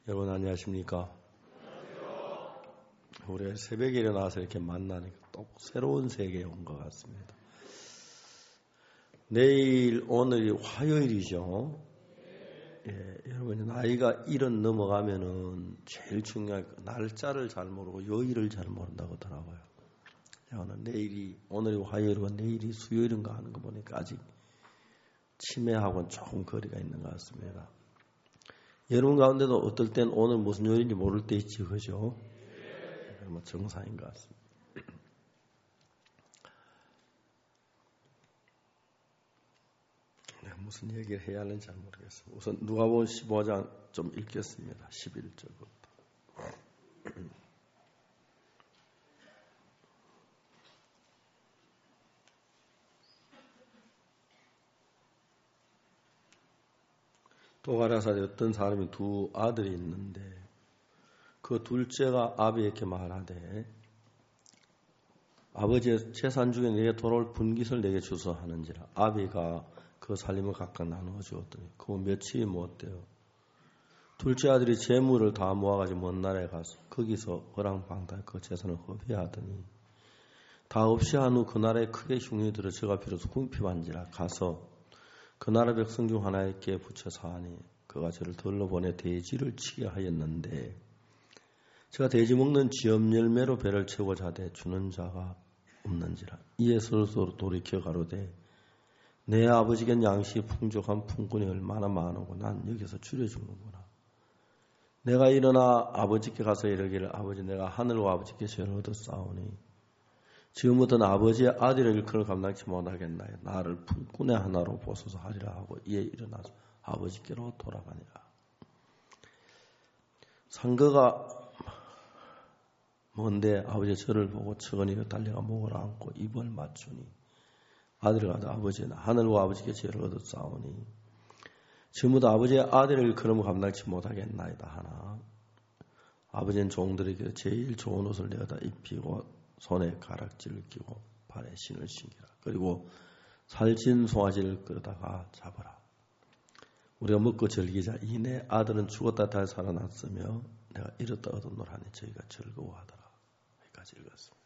여러분 안녕하십니까? 우리가 새벽에 일어나서 이렇게 만나니까 또 새로운 세계에 온 것 같습니다. 내일 오늘이 화요일이죠. 여러분 나이가 70 넘어가면은 제일 중요한 날짜를 잘 모르고 요일을 잘 모른다고 하더라고요. 오늘이 화요일이고 내일이 수요일인가 하는 거 보니까 아직 치매하고는 조금 거리가 있는 것 같습니다. 여러분 가운데도 어떨 땐 오늘 무슨 요일인지 모를 때 있지, 그죠? 뭐 정상인 것 같습니다. 무슨 얘기를 해야 하는지 잘 모르겠습니다. 우선 누가복음 15장 좀 읽겠습니다. 11절부터. 또 가라사대 어떤 사람이 두 아들이 있는데 그 둘째가 아비에게 말하되 아버지의 재산 중에 내게 돌아올 분깃을 내게 주소 하는지라. 아비가 그 살림을 각각 나누어 주었더니 그거 며칠이 못되어 둘째 아들이 재물을 다 모아가지고 먼 나라에 가서 거기서 허랑방탕 그 재산을 허비하더니 다 없이 한 후 그 나라에 크게 흉이 들어 저가 비로소 궁핍한지라. 가서 그 나라 백성 중 하나에게 붙여 사하니 그가 저를 들러보내 돼지를 치게 하였는데 제가 돼지 먹는 지엄 열매로 배를 채우고자 하되 주는 자가 없는지라. 이에 스스로 돌이켜 가로되 내 아버지겐 양식이 풍족한 품꾼이 얼마나 많으고 난 여기서 줄여주는구나. 내가 일어나 아버지께 가서 이르기를 아버지 내가 하늘과 아버지께 죄를 얻었사오니 지금부터는 아버지의 아들의 일컬을 감당치 못하겠나요. 나를 품꾼의 하나로 보소서 하리라 하고 이에 일어나서 아버지께로 돌아가니라. 상거가 먼데 아버지의 저를 보고 척은이가 달려가 목을 안고 입을 맞추니 아들을 가다 아버지는 하늘과 아버지께 죄를 얻었사오니 지금부터 아버지의 아들의 일컬음을 감당치 못하겠나이다 하나 아버지는 종들에게 제일 좋은 옷을 내어다 입히고 손에 가락지를 끼고 발에 신을 신기라. 그리고 살찐 송아지를 끌어다가 잡아라. 우리가 먹고 즐기자. 이 내 아들은 죽었다 다시 살아났으며 내가 잃었다 얻었노라 하니 저희가 즐거워하더라. 여기까지 읽었습니다.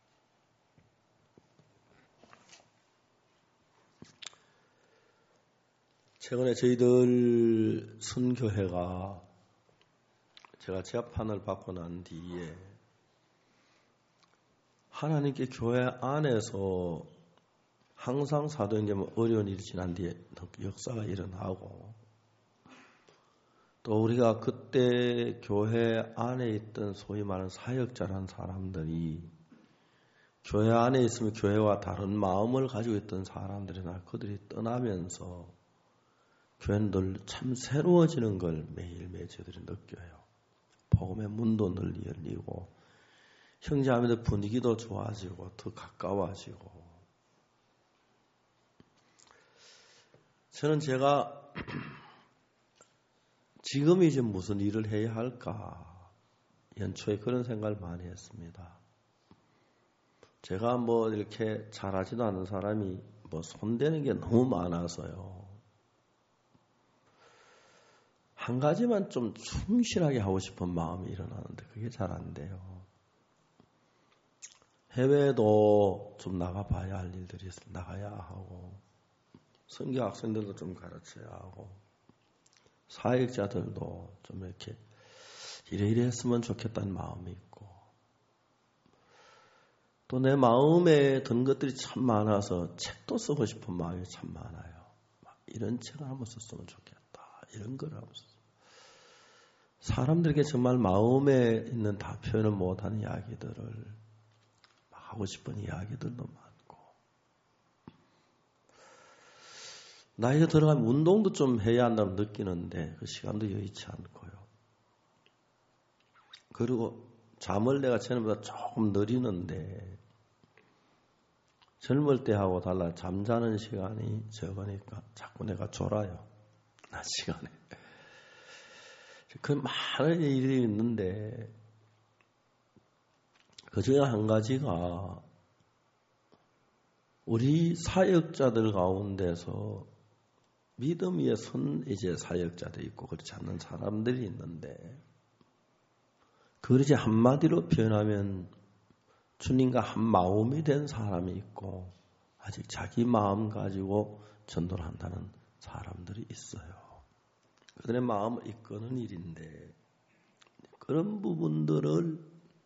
최근에 저희들 선교회가 제가 재판을 받고 난 뒤에 하나님께 교회 안에서 항상 사도행전은 어려운 일이 지난 뒤에 역사가 일어나고 또 우리가 그때 교회 안에 있던 소위 말하는 사역자라는 사람들이 교회 안에 있으면 교회와 다른 마음을 가지고 있던 사람들이나 그들이 떠나면서 교회는 늘 참 새로워지는 걸 매일매일 저희들이 느껴요. 복음의 문도 늘 열리고 형제자매들 분위기도 좋아지고 더 가까워지고 저는 제가 지금 이제 무슨 일을 해야 할까 연초에 그런 생각을 많이 했습니다. 제가 뭐 이렇게 잘하지도 않은 사람이 뭐 손대는 게 너무 많아서요. 한 가지만 좀 충실하게 하고 싶은 마음이 일어나는데 그게 잘 안 돼요. 해외도 좀 나가봐야 할 일들이 있어 나가야 하고 선교 학생들도 좀 가르쳐야 하고 사역자들도 좀 이렇게 이래 했으면 좋겠다는 마음이 있고 또 내 마음에 든 것들이 참 많아서 책도 쓰고 싶은 마음이 참 많아요. 이런 책을 한번 썼으면 좋겠다. 이런 걸 한번 썼으면 사람들에게 정말 마음에 있는 다 표현을 못하는 이야기들을 하고 싶은 이야기들도 많고 나이가 들어가면 운동도 좀 해야 한다고 느끼는데 그 시간도 여의치 않고요. 그리고 잠을 내가 전보다 조금 느리는데 젊을 때하고 달라 잠자는 시간이 적으니까 자꾸 내가 졸아요. 낮 시간에. 그 많은 일이 있는데 그 중에 한 가지가 우리 사역자들 가운데서 믿음 위에 선 이제 사역자도 있고 그렇지 않는 사람들이 있는데 그러지 한마디로 표현하면 주님과 한 마음이 된 사람이 있고 아직 자기 마음 가지고 전도를 한다는 사람들이 있어요. 그들의 마음을 이끄는 일인데 그런 부분들을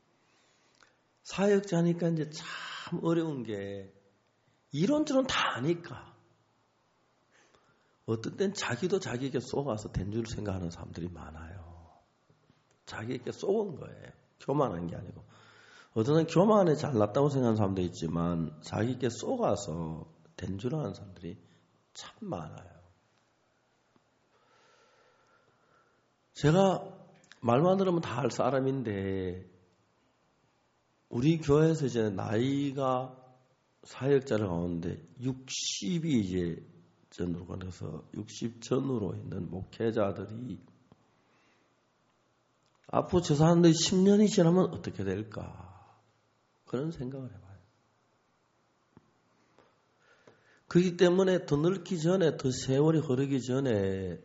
사역자니까 이제 참 어려운 게 이론적으로는 다 아니까 어떤 땐 자기도 자기에게 속아서 된 줄 생각하는 사람들이 많아요. 자기에게 속은 거예요. 교만한 게 아니고. 어떤 땐 교만에 잘났다고 생각하는 사람도 있지만 자기에게 속아서 된 줄 아는 사람들이 참 많아요. 제가 말만 들으면 다 알 사람인데 우리 교회에서 이제 나이가 사역자를 가운데 60이 이제 전으로 가서 60 전후로 있는 목회자들이 앞으로 저 사람들이 10년이 지나면 어떻게 될까? 그런 생각을 해봐요. 그렇기 때문에 더 늙기 전에, 더 세월이 흐르기 전에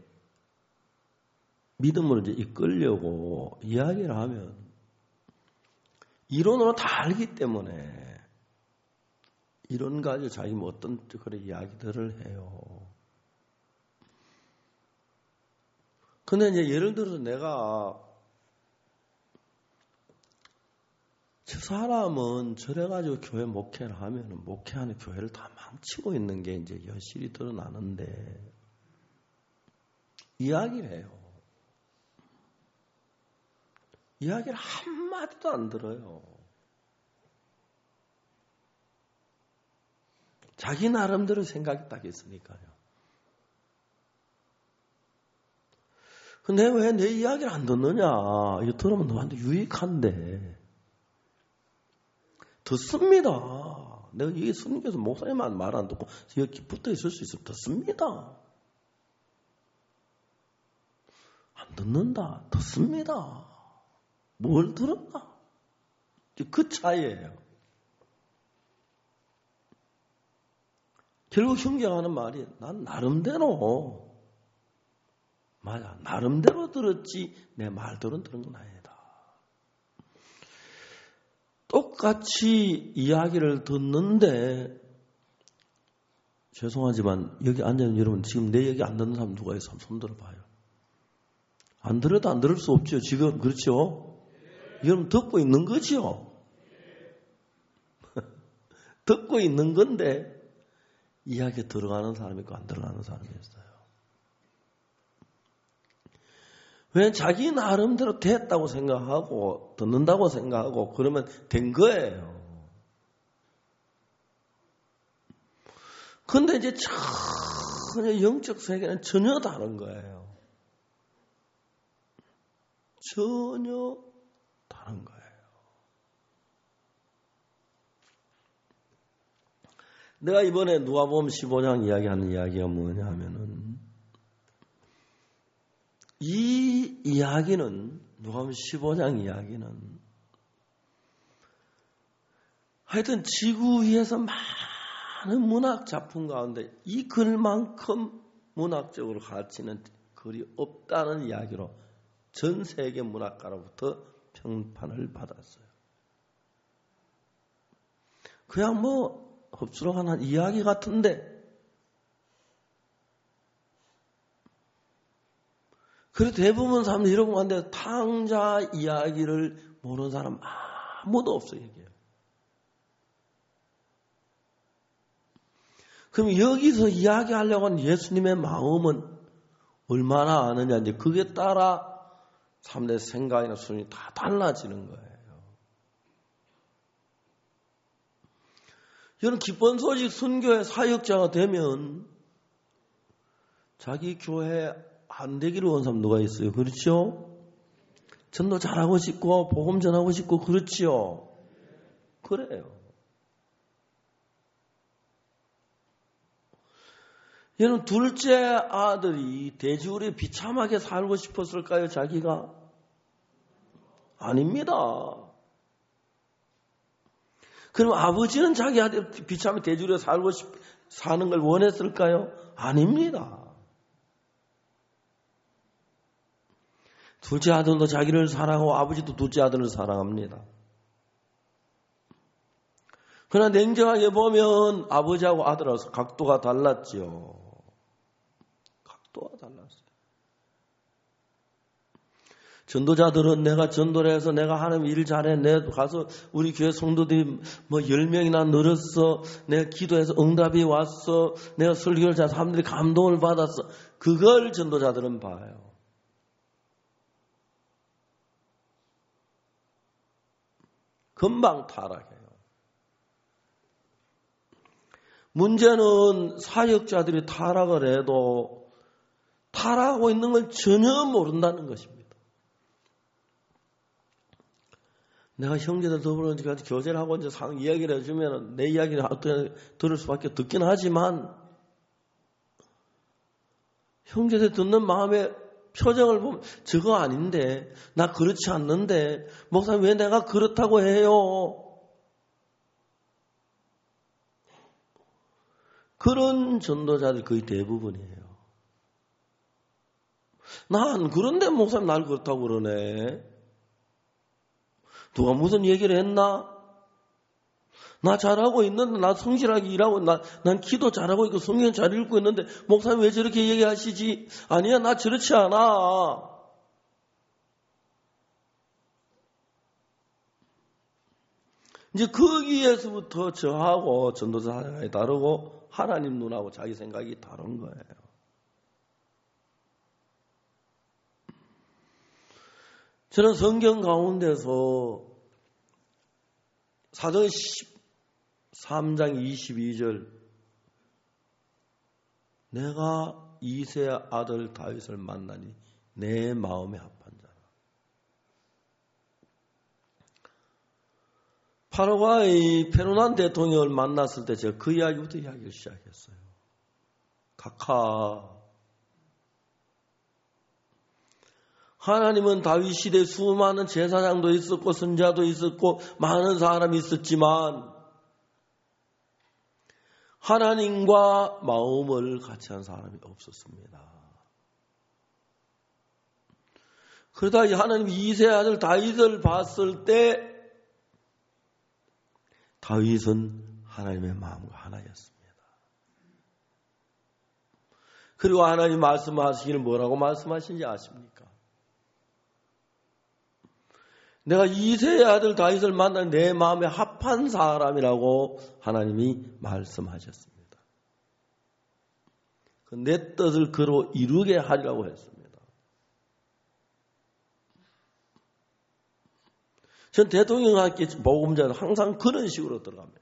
믿음을 이제 이끌려고 이야기를 하면 이론으로 다 알기 때문에 이론 가지고 자기 뭐 어떤 그런 이야기들을 해요. 근데 이제 예를 들어서 내가 저 사람은 저래가지고 교회 목회를 하면은 목회하는 교회를 다 망치고 있는 게 이제 여실히 드러나는데 이야기를 해요. 이야기를 한마디도 안 들어요. 자기 나름대로 생각이 딱 있으니까요. 근데 왜 내 이야기를 안 듣느냐? 이거 들으면 너한테 유익한데. 듣습니다. 내가 이 스님께서 목사님만 말 안 듣고 여기 붙어 있을 수 있으면 듣습니다. 안 듣는다. 듣습니다. 뭘 들었나? 그 차이예요. 결국 흉경하는 말이 난 나름대로 맞아. 나름대로 들었지 내 말들은 들은 건 아니다. 똑같이 이야기를 듣는데 죄송하지만 여기 앉아있는 여러분 지금 내 얘기 안 듣는 사람 누가 있어? 한번 손 들어봐요. 안 들어도 안 들을 수 없죠. 지금 그렇죠? 여러분 듣고 있는 거죠? 듣고 있는 건데 이야기에 들어가는 사람이 있고 안 들어가는 사람이 있어요. 왜 자기 나름대로 됐다고 생각하고 듣는다고 생각하고 그러면 된 거예요. 근데 이제 전혀 영적 세계는 전혀 다른 거예요. 전혀 다른 거예요. 내가 이번에 누가복음 15장 이야기하는 이야기가 뭐냐 하면은 이 이야기는 누가복음 15장 이야기는 하여튼 지구 위에서 많은 문학 작품 가운데 이 글만큼 문학적으로 가치는 글이 없다는 이야기로 전 세계 문학가로부터 평판을 받았어요. 그냥 뭐 흡수로한 이야기 같은데 그래도 대부분 사람들이 이러고 하는데 탕자 이야기를 모르는 사람 아무도 없어요. 이게. 그럼 여기서 이야기하려고 하는 예수님의 마음은 얼마나 아느냐 이제 그게 따라 사람들의 생각이나 수준이 다 달라지는 거예요. 여러분 기쁜 소식 선교의 사역자가 되면 자기 교회 안 되기를 원하는 사람 누가 있어요? 그렇죠? 전도 잘하고 싶고 복음 전하고 싶고 그렇지요? 그래요. 여러분 둘째 아들이 돼지우리에 비참하게 살고 싶었을까요? 자기가? 아닙니다. 그럼 아버지는 자기 아들 비참하게 돼지우리에 사는 걸 원했을까요? 아닙니다. 둘째 아들도 자기를 사랑하고 아버지도 둘째 아들을 사랑합니다. 그러나 냉정하게 보면 아버지하고 아들하고 각도가 달랐지요. 각도가 달랐어요. 전도자들은 내가 전도를 해서 내가 하나님 일 잘해. 내가 가서 우리 교회 성도들이 뭐 10명이나 늘었어. 내가 기도해서 응답이 왔어. 내가 설교를 잘 사람들이 감동을 받았어. 그걸 전도자들은 봐요. 금방 타락해요. 문제는 사역자들이 타락을 해도 타락하고 있는 걸 전혀 모른다는 것입니다. 내가 형제들 더불어 교제를 하고 이제 이야기를 해주면 내 이야기를 들을 수밖에 듣긴 하지만 형제들 듣는 마음의 표정을 보면 저거 아닌데 나 그렇지 않는데 목사님 왜 내가 그렇다고 해요? 그런 전도자들 거의 대부분이에요. 난 그런데 목사님 날 그렇다고 그러네. 누가 무슨 얘기를 했나? 나 잘하고 있는데, 나 성실하게 일하고, 난 기도 잘하고 있고, 성경 잘 읽고 있는데, 목사님 왜 저렇게 얘기하시지? 아니야, 나 저렇지 않아. 이제 거기에서부터 저하고 전도자 생각이 다르고, 하나님 눈하고 자기 생각이 다른 거예요. 저는 성경 가운데서 사도행 13장 22절 내가 이새 아들 다윗을 만나니 내 마음에 합한 자라. 파라과이 페르난 대통령을 만났을 때 제가 그 이야기부터 이야기를 시작했어요. 각하 하나님은 다윗 시대에 수많은 제사장도 있었고 선자도 있었고 많은 사람이 있었지만 하나님과 마음을 같이 한 사람이 없었습니다. 그러다 하나님 이세 아들 다윗을 봤을 때 다윗은 하나님의 마음과 하나였습니다. 그리고 하나님 말씀하시기를 뭐라고 말씀하신지 아십니까? 내가 이세의 아들 다윗을 만나 내 마음에 합한 사람이라고 하나님이 말씀하셨습니다. 내 뜻을 그로 이루게 하리라고 했습니다. 전 대통령학교 복음자는 항상 그런 식으로 들어갑니다.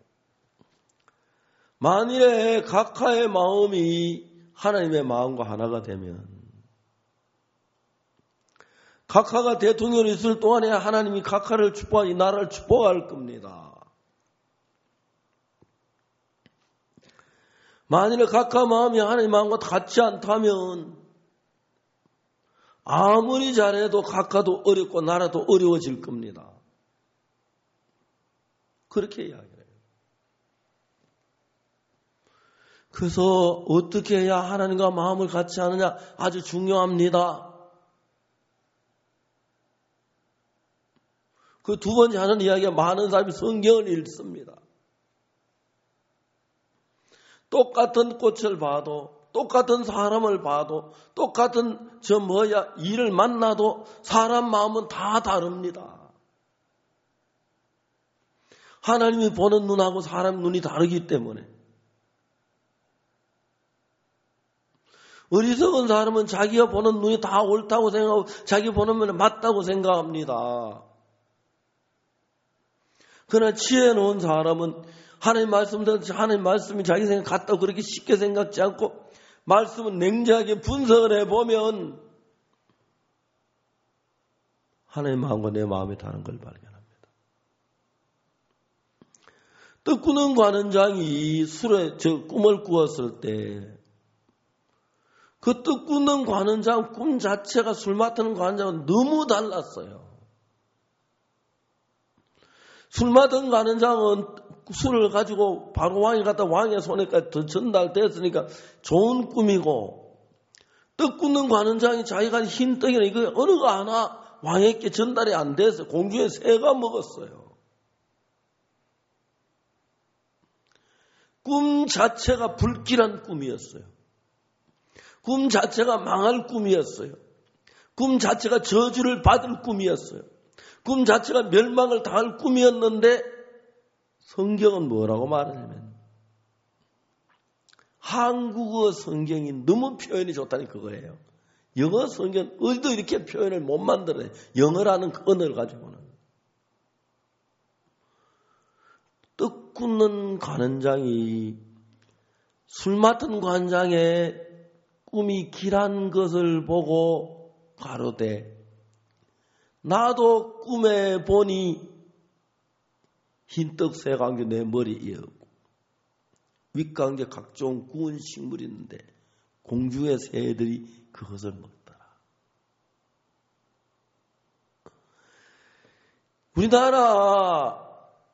만일에 각하의 마음이 하나님의 마음과 하나가 되면 각하가 대통령이 있을 동안에 하나님이 각하를 축복하고 이 나라를 축복할 겁니다. 만일에 각하 마음이 하나님 마음과 같지 않다면 아무리 잘해도 각하도 어렵고 나라도 어려워질 겁니다. 그렇게 이야기해요. 그래서 어떻게 해야 하나님과 마음을 같이 하느냐 아주 중요합니다. 그 두 번째 하는 이야기가 많은 사람이 성경을 읽습니다. 똑같은 꽃을 봐도 똑같은 사람을 봐도 똑같은 일을 만나도 사람 마음은 다 다릅니다. 하나님이 보는 눈하고 사람 눈이 다르기 때문에 어리석은 사람은 자기가 보는 눈이 다 옳다고 생각하고 자기 보는 눈이 맞다고 생각합니다. 그러나 지혜 놓은 사람은 하나님 말씀이 자기 생각 같다고 그렇게 쉽게 생각지 않고 말씀은 냉정하게 분석을 해보면 하나님 마음과 내 마음이 다른 걸 발견합니다. 떡 꾸는 관원장이 꿈을 꾸었을 때 그 떡 꾸는 관원장 꿈 자체가 술 맡는 관원장은 너무 달랐어요. 술 맡은 관원장은 술을 가지고 바로 왕이 갔다 왕의 손에까지 전달됐으니까 좋은 꿈이고 떡 굽는 관원장이 자기가 흰 떡이나 이거 어느 거 하나 왕에게 전달이 안 돼서 공주의 새가 먹었어요. 꿈 자체가 불길한 꿈이었어요. 꿈 자체가 망할 꿈이었어요. 꿈 자체가 저주를 받을 꿈이었어요. 꿈 자체가 멸망을 당할 꿈이었는데 성경은 뭐라고 말하냐면 한국어 성경이 너무 표현이 좋다니 그거예요. 영어 성경 어디도 이렇게 표현을 못 만들어요. 영어라는 그 언어를 가지고는. 떡 굽는 관원장이 술 맡은 관장의 꿈이 길한 것을 보고 가로되 나도 꿈에 보니 흰떡 새광교 내 머리에 이었고 윗광대 각종 구운 식물이 있는데 공주의 새들이 그것을 먹더라. 우리나라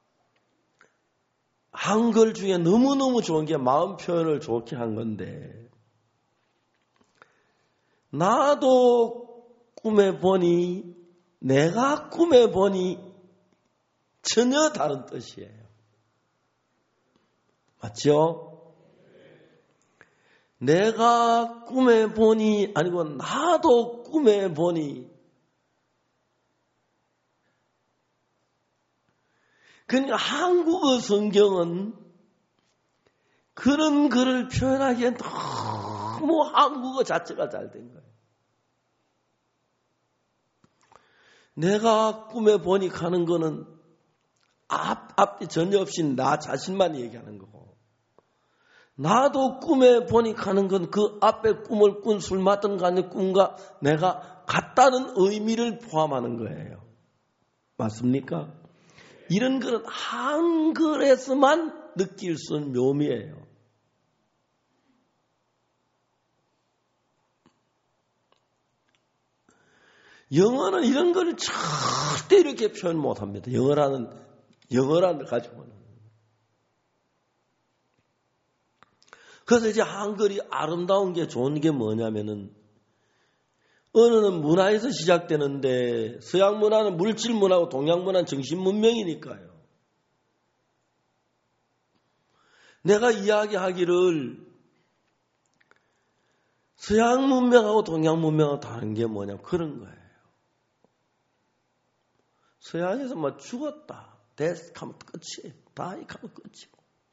한글 중에 너무너무 좋은 게 마음 표현을 좋게 한 건데 나도 꿈에 보니 내가 꿈에 보니 전혀 다른 뜻이에요. 맞죠? 내가 꿈에 보니 아니고 나도 꿈에 보니 그러니까 한국어 성경은 그런 글을 표현하기에 너무 한국어 자체가 잘 된 거예요. 내가 꿈에 보니 가는 거는 앞이 전혀 없이 나 자신만 얘기하는 거고 나도 꿈에 보니 가는 건 그 앞에 꿈을 꾼 술 맡은 간의 꿈과 내가 같다는 의미를 포함하는 거예요. 맞습니까? 이런 글은 한글에서만 느낄 수 있는 묘미예요. 영어는 이런 걸 절대 이렇게 표현 못합니다. 영어라는 걸 가지고는. 그래서 이제 한글이 아름다운 게 좋은 게 뭐냐면은 언어는 문화에서 시작되는데 서양 문화는 물질 문화고 동양 문화는 정신 문명이니까요. 내가 이야기하기를 서양 문명하고 동양 문명하고 다른 게 뭐냐면 그런 거예요. 서양에서 뭐 죽었다. 데스 하면 끝이에요. 다이 하면 끝이고.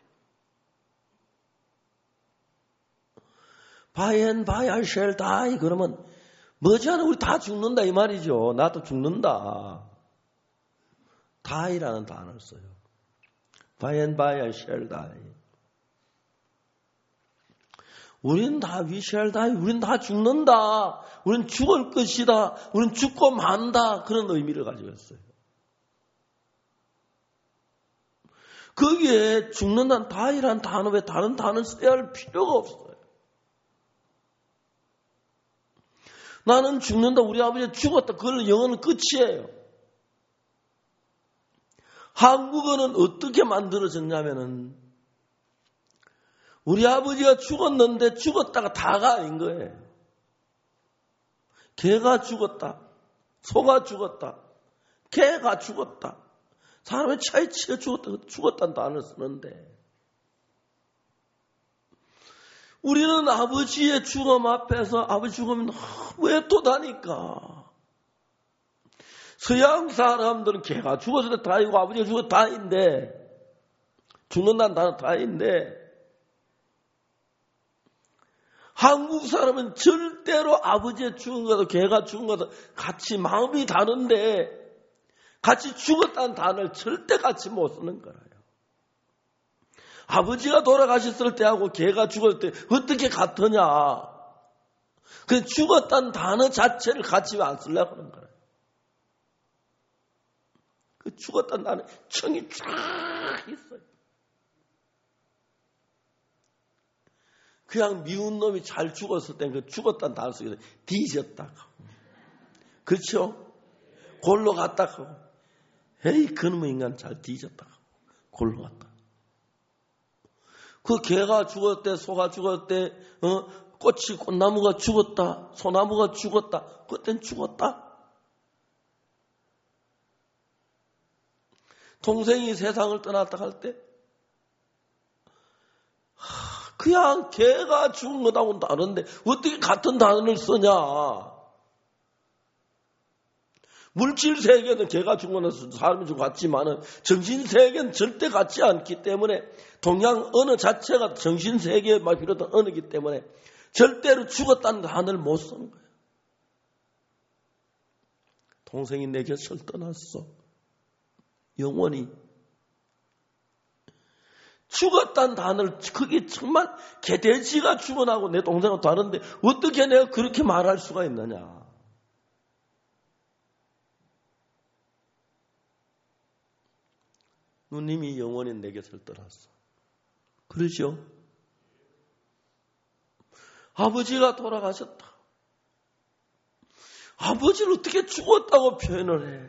By and by I shall die. 그러면 머지않아 우리 다 죽는다 이 말이죠. 나도 죽는다. die라는 단어를 써요. By and by I shall die. 우린 다 we shall die. 우린 다 죽는다. 우린 죽을 것이다. 우린 죽고 만다. 그런 의미를 가지고 있어요. 거기에 죽는다는 die라는 단어 외에 다른 단어를 써야 할 필요가 없어요. 나는 죽는다. 우리 아버지가 죽었다. 그걸 영어는 끝이에요. 한국어는 어떻게 만들어졌냐면은 우리 아버지가 죽었는데 죽었다가 다가 아닌 거예요. 개가 죽었다. 소가 죽었다. 개가 죽었다. 사람의 차에 치여 죽었다는 단어를 쓰는데 우리는 아버지의 죽음 앞에서 아버지 죽으면 왜 또 다니까? 서양 사람들은 개가 죽었을 때 다이고 아버지가 죽었을 때 다인데 죽는다는 단어 다인데 한국 사람은 절대로 아버지의 죽은 것도 개가 죽은 것도 같이 마음이 다른데 같이 죽었다는 단어를 절대 같이 못 쓰는 거예요. 아버지가 돌아가셨을 때하고 개가 죽을 때 어떻게 같으냐. 그 죽었다는 단어 자체를 같이 안 쓰려고 하는 거예요. 그 죽었다는 단어 청이 쫙 있어요. 그냥 미운 놈이 잘 죽었을 때 그 죽었다는 단어 속에서 뒤졌다고. 그렇죠? 골로 갔다고. 에이 그놈의 인간 잘 뒤졌다고. 골로 갔다. 그 개가 죽었을 때, 소가 죽었을 때, 꽃나무가 죽었다. 소나무가 죽었다. 그땐 죽었다. 동생이 세상을 떠났다 할 때 그냥 개가 죽은 것하고는 다른데 어떻게 같은 단어를 쓰냐. 물질 세계는 개가 죽은 것은 사람이 죽고 같지만은 정신 세계는 절대 같지 않기 때문에 동양 언어 자체가 정신 세계에 비롯한 언어이기 때문에 절대로 죽었다는 단어를 못 쓰는 거예요. 동생이 내 곁을 떠났어. 영원히. 죽었다는 단어를 그게 정말 개돼지가 죽어나고 내 동생하고 다른데 어떻게 내가 그렇게 말할 수가 있느냐. 누님이 영원히 내 곁을 떠났어. 그러죠? 아버지가 돌아가셨다. 아버지를 어떻게 죽었다고 표현을 해.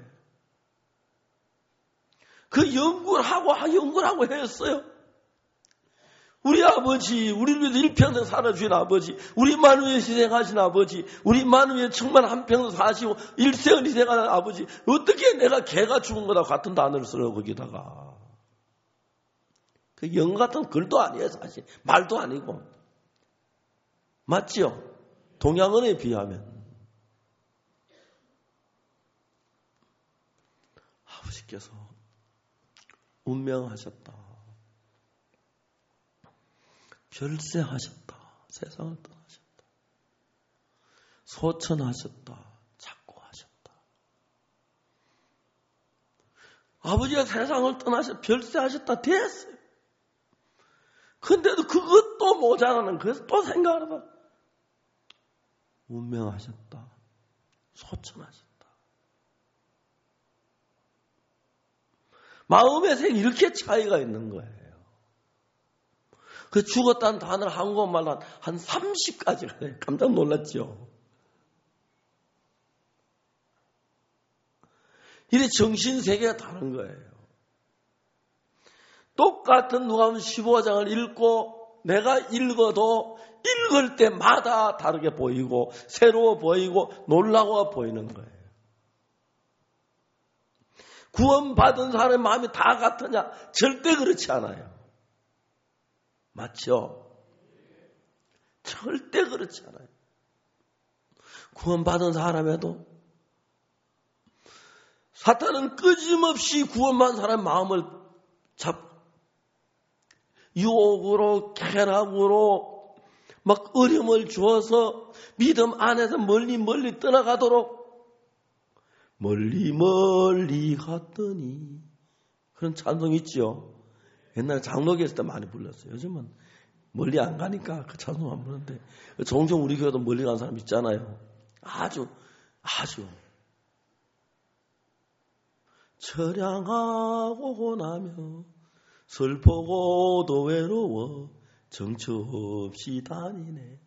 그 연구를 하고 했어요. 우리 아버지, 우리를 위해서 일평생 살아주신 아버지, 우리만을 위해 희생하신 아버지, 우리만을 위해 정말 한평생 사시고 일생을 희생하는 아버지, 어떻게 내가 개가 죽은 거다 같은 단어를 쓰려고 거기다가. 그 영 같은 글도 아니에요, 사실. 말도 아니고. 맞지요? 동양언에 비하면. 아버지께서 운명하셨다. 별세하셨다. 세상을 떠나셨다. 소천하셨다. 작고하셨다. 아버지가 세상을 떠나셨다. 별세하셨다. 됐어요. 근데도 그것도 모자라는 그래서 또 생각을 해봐. 운명하셨다. 소천하셨다. 마음의 색이 이렇게 차이가 있는 거예요. 그 죽었다는 단어를 한국말로 한 30가지가 돼요. 깜짝 놀랐죠. 이래 정신세계가 다른 거예요. 똑같은 누가복음 15장을 읽고 내가 읽어도 읽을 때마다 다르게 보이고 새로워 보이고 놀라워 보이는 거예요. 구원받은 사람의 마음이 다 같으냐? 절대 그렇지 않아요. 맞죠? 절대 그렇지 않아요. 구원받은 사람에도 사탄은 끊임없이 구원받은 사람의 마음을 유혹으로 쾌락으로 막 어려움을 주어서 믿음 안에서 멀리 떠나가도록 멀리 갔더니 그런 찬송 있죠. 옛날에 장로교 했을 때 많이 불렀어요. 요즘은 멀리 안 가니까 그 찬송 안 부르는데 종종 우리 교회도 멀리 간 사람 있잖아요. 아주 처량하고 나며 슬프고도 외로워 정처 없이 다니네.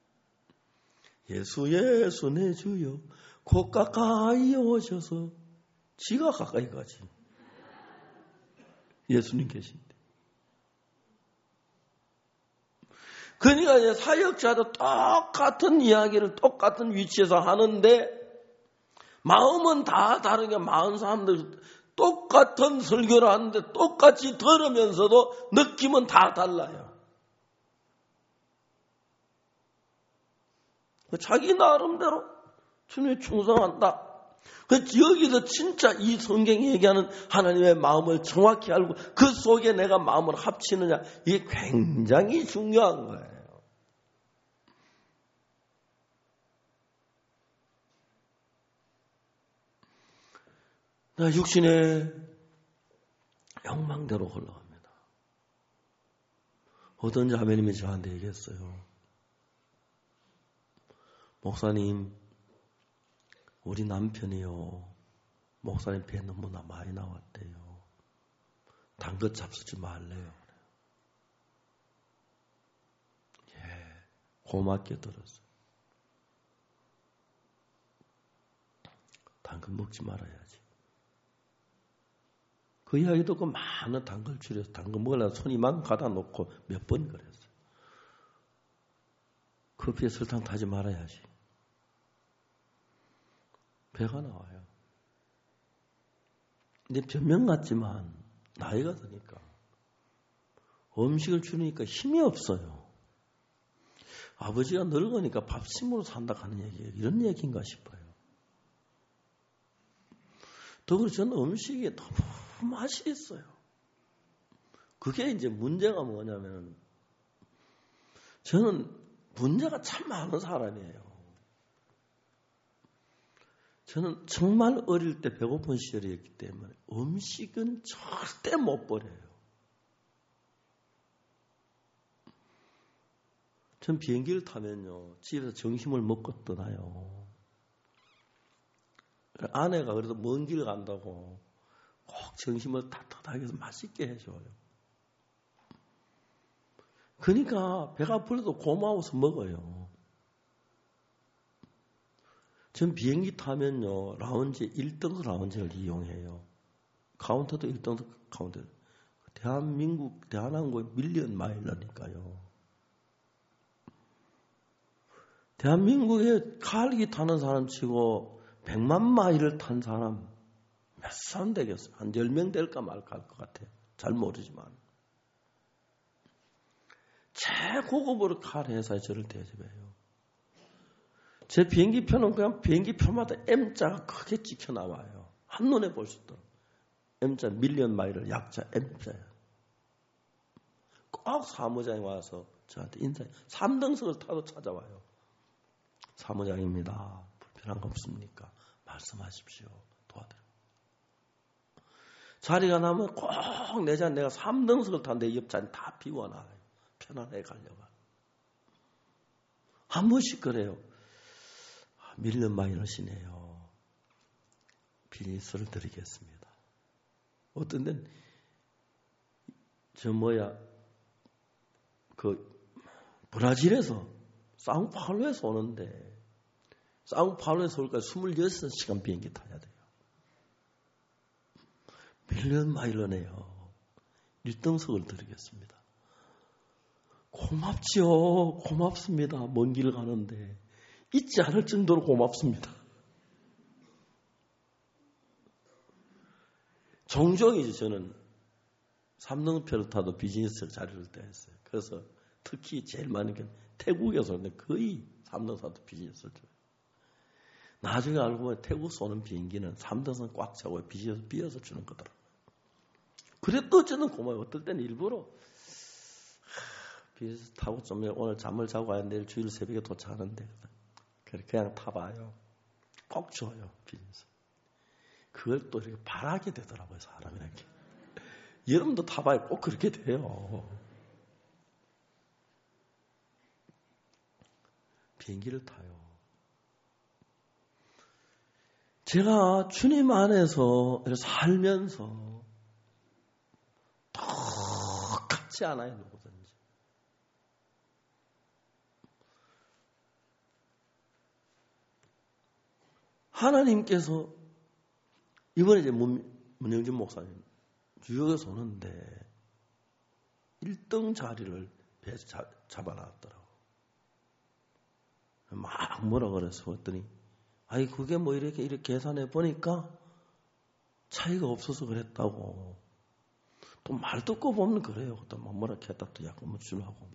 예수 내 주여 곧 가까이 오셔서 지가 가까이 가지. 예수님 계신데. 그러니까 이제 사역자도 똑같은 이야기를 똑같은 위치에서 하는데 마음은 다 다르게 많은 사람들 똑같은 설교를 하는데 똑같이 들으면서도 느낌은 다 달라요. 자기 나름대로 주님에 충성한다. 여기서 진짜 이 성경이 얘기하는 하나님의 마음을 정확히 알고 그 속에 내가 마음을 합치느냐 이게 굉장히 중요한 거예요. 나 육신의 욕망대로 흘러갑니다. 어떤 자매님이 저한테 얘기했어요. 목사님, 우리 남편이요. 목사님 배 너무나 많이 나왔대요. 단 것 잡수지 말래요. 예, 고맙게 들었어요. 단 것 먹지 말아야지. 그 이야기 듣고 많은 단 걸 줄여서 단 거 먹으려고 손 이만큼 갖다 놓고 몇 번 그랬어요. 커피에 설탕 타지 말아야지. 배가 나와요. 근데 변명 같지만 나이가 드니까 음식을 줄이니까 힘이 없어요. 아버지가 늙으니까 밥심으로 산다 하는 얘기예요. 이런 얘기인가 싶어요. 더불어 저는 음식이 너무 맛이 있어요. 그게 이제 문제가 뭐냐면 저는 문제가 참 많은 사람이에요. 저는 정말 어릴 때 배고픈 시절이었기 때문에 음식은 절대 못 버려요. 전 비행기를 타면요, 집에서 점심을 먹고 떠나요. 아내가 그래도 먼 길 간다고 꼭 점심을 따뜻하게 해서 맛있게 해줘요. 그러니까 배가 불러도 고마워서 먹어요. 전 비행기 타면요, 라운지 1등석 라운지를 이용해요. 카운터도 1등석 카운터. 대한항공의 밀리언 마일러니까요. 대한민국에 가을기 타는 사람 치고 100만 마일을 탄 사람 몇 사람 되겠어요? 한 10명 될까 말까 할 것 같아요. 잘 모르지만. 최고급으로 칼 회사에 저를 대접해요. 제 비행기표는 그냥 비행기표마다 M자가 크게 찍혀 나와요. 한눈에 볼 수 있도록. M자, 밀리언 마일을 약자 M자예요. 꼭 사무장이 와서 저한테 인사해요. 3등석을 타도 찾아와요. 사무장입니다. 불편한 거 없습니까? 말씀하십시오. 도와드려요. 자리가 나면 꼭 내가 3등석을 타는데 옆 자리 다 비워놔요. 편안하게 가려고. 한 번씩 그래요. 밀리언 마일러시네요. 비즈니스를 드리겠습니다. 어떤 데는 브라질에서 사우파울로에서 오는데 사우파울로에서 올까지 26시간 비행기 타야 돼요. 밀리언 마일러네요. 1등석을 드리겠습니다. 고맙지요. 고맙습니다. 먼 길 가는데 잊지 않을 정도로 고맙습니다. 종종 이제 저는 3등표를 타도 비즈니스 자리를 떼었어요. 그래서 특히 제일 많은 게 태국에서 거의 3등석 타도 비즈니스를 줘요. 나중에 알고 보면 태국 쏘는 비행기는 3등석 꽉 차고 비즈니스 비어서 주는 거더라고요. 그래도 어쨌든 고마워요. 어떨 때는 일부러 비즈니스 타고 좀 오늘 잠을 자고 가야 내일 주일 새벽에 도착하는데 그냥 타봐요. 꼭 줘요. 비즈니스. 그걸 또 이렇게 바라게 되더라고요. 사람이라는 게. 여러분도 타봐요. 꼭 그렇게 돼요. 비행기를 타요. 제가 주님 안에서 살면서 똑같지 않아요. 누구든지. 하나님께서 이번에 이제 문영진 목사님 뉴욕에서 오는데 1등 자리를 배에서 잡아놨더라고. 막 뭐라 그래서 했더니 아니 그게 뭐 이렇게 계산해 보니까 차이가 없어서 그랬다고. 또 말 듣고 보면 그래요. 또 뭐라 했다 또 약간 뭐 주려고.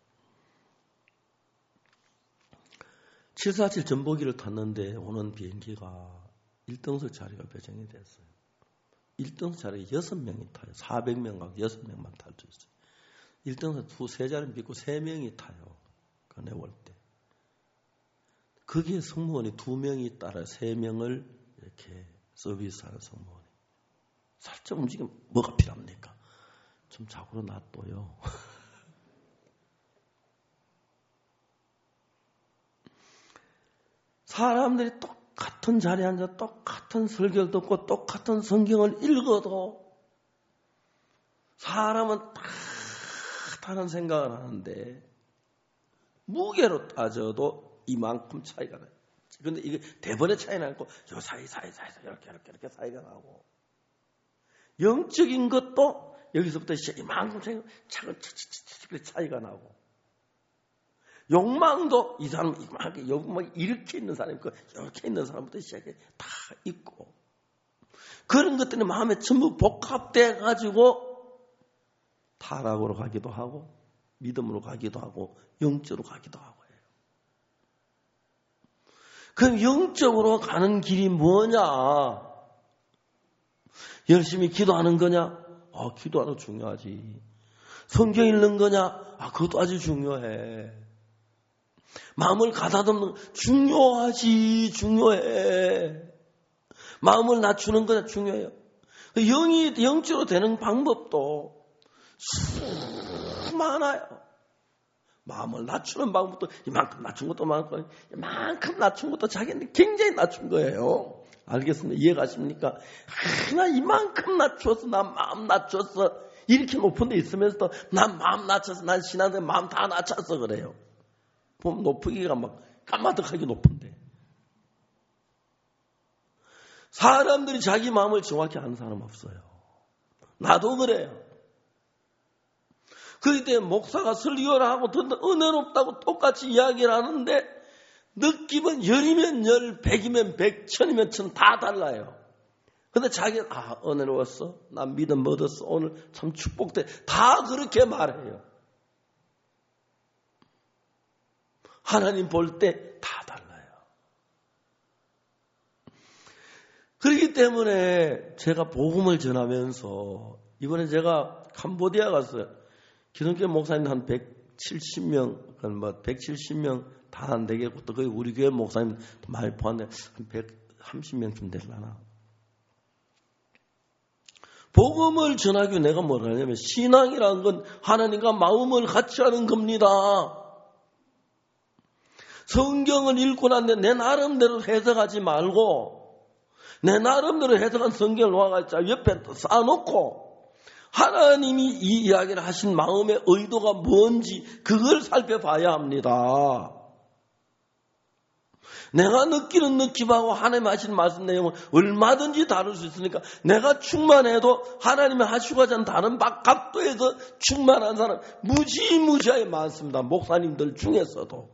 747 전보기를 탔는데 오는 비행기가 1등석 자리가 배정이 됐어요. 1등석 자리에 6명이 타요. 400명하고 6명만 탈 수 있어요. 1등석 3자리는 믿고 3명이 타요. 그 내올 때. 거기에 승무원이 2명이 따라 3명을 이렇게 서비스하는 승무원이. 살짝 움직이면 뭐가 필요합니까? 좀 자고로 놔둬요. 사람들이 똑같은 자리에 앉아 똑같은 설교를 듣고 똑같은 성경을 읽어도 사람은 다른 생각을 하는데 무게로 따져도 이만큼 차이가 나요. 그런데 이게 대번의 차이는 아니고 요 사이 이렇게 사이가 나고 영적인 것도 여기서부터 이만큼 차이가 나고 욕망도 이 사람 욕망 이렇게 있는 사람 있고 이렇게 있는 사람부터 시작해 다 있고 그런 것들이 마음에 전부 복합돼 가지고 타락으로 가기도 하고 믿음으로 가기도 하고 영적으로 가기도 하고 해요. 그럼 영적으로 가는 길이 뭐냐? 열심히 기도하는 거냐? 기도하는 거 중요하지. 성경 읽는 거냐? 그것도 아주 중요해. 마음을 가다듬는 중요하지. 중요해. 마음을 낮추는 거냐? 중요해요. 영이 영적으로 되는 방법도 많아요. 마음을 낮추는 방법도 이만큼 낮춘 것도 많고 이만큼 낮춘 것도 자기는 굉장히 낮춘 거예요. 알겠습니다. 이해가십니까? 나 이만큼 낮췄어. 난 마음 낮췄어. 이렇게 높은 데 있으면서도 난 마음 낮췄어. 난 신앙에 마음 다 낮췄어. 그래요. 보면 높이기가 막 까마득하게 높은데. 사람들이 자기 마음을 정확히 아는 사람 없어요. 나도 그래요. 그럴 때 목사가 설교를 하고 은혜롭다고 똑같이 이야기를 하는데 느낌은 열이면 열, 백이면 백, 천이면 천 다 달라요. 근데 자기는 은혜로웠어. 난 믿음 얻었어. 오늘 참 축복돼. 다 그렇게 말해요. 하나님 볼 때 다 달라요. 그렇기 때문에 제가 복음을 전하면서 이번에 제가 캄보디아 갔어요. 기독교 목사님 한 170명, 170명 다 안 되겠고, 또 거기 우리 교회 목사님 많이 포함돼 한 130명쯤 되려나. 복음을 전하기 내가 뭘 하냐면, 신앙이라는 건 하나님과 마음을 같이 하는 겁니다. 성경을 읽고 났는데 내 나름대로 해석하지 말고, 내 나름대로 해석한 성경을 놓아가지고 옆에 쌓아놓고, 하나님이 이 이야기를 하신 마음의 의도가 뭔지 그걸 살펴봐야 합니다. 내가 느끼는 느낌하고 하나님 하신 말씀 내용은 얼마든지 다를 수 있으니까 내가 충만해도 하나님이 하시고자 하는 다른 각도에서 충만한 사람 무지무지하게 많습니다. 목사님들 중에서도.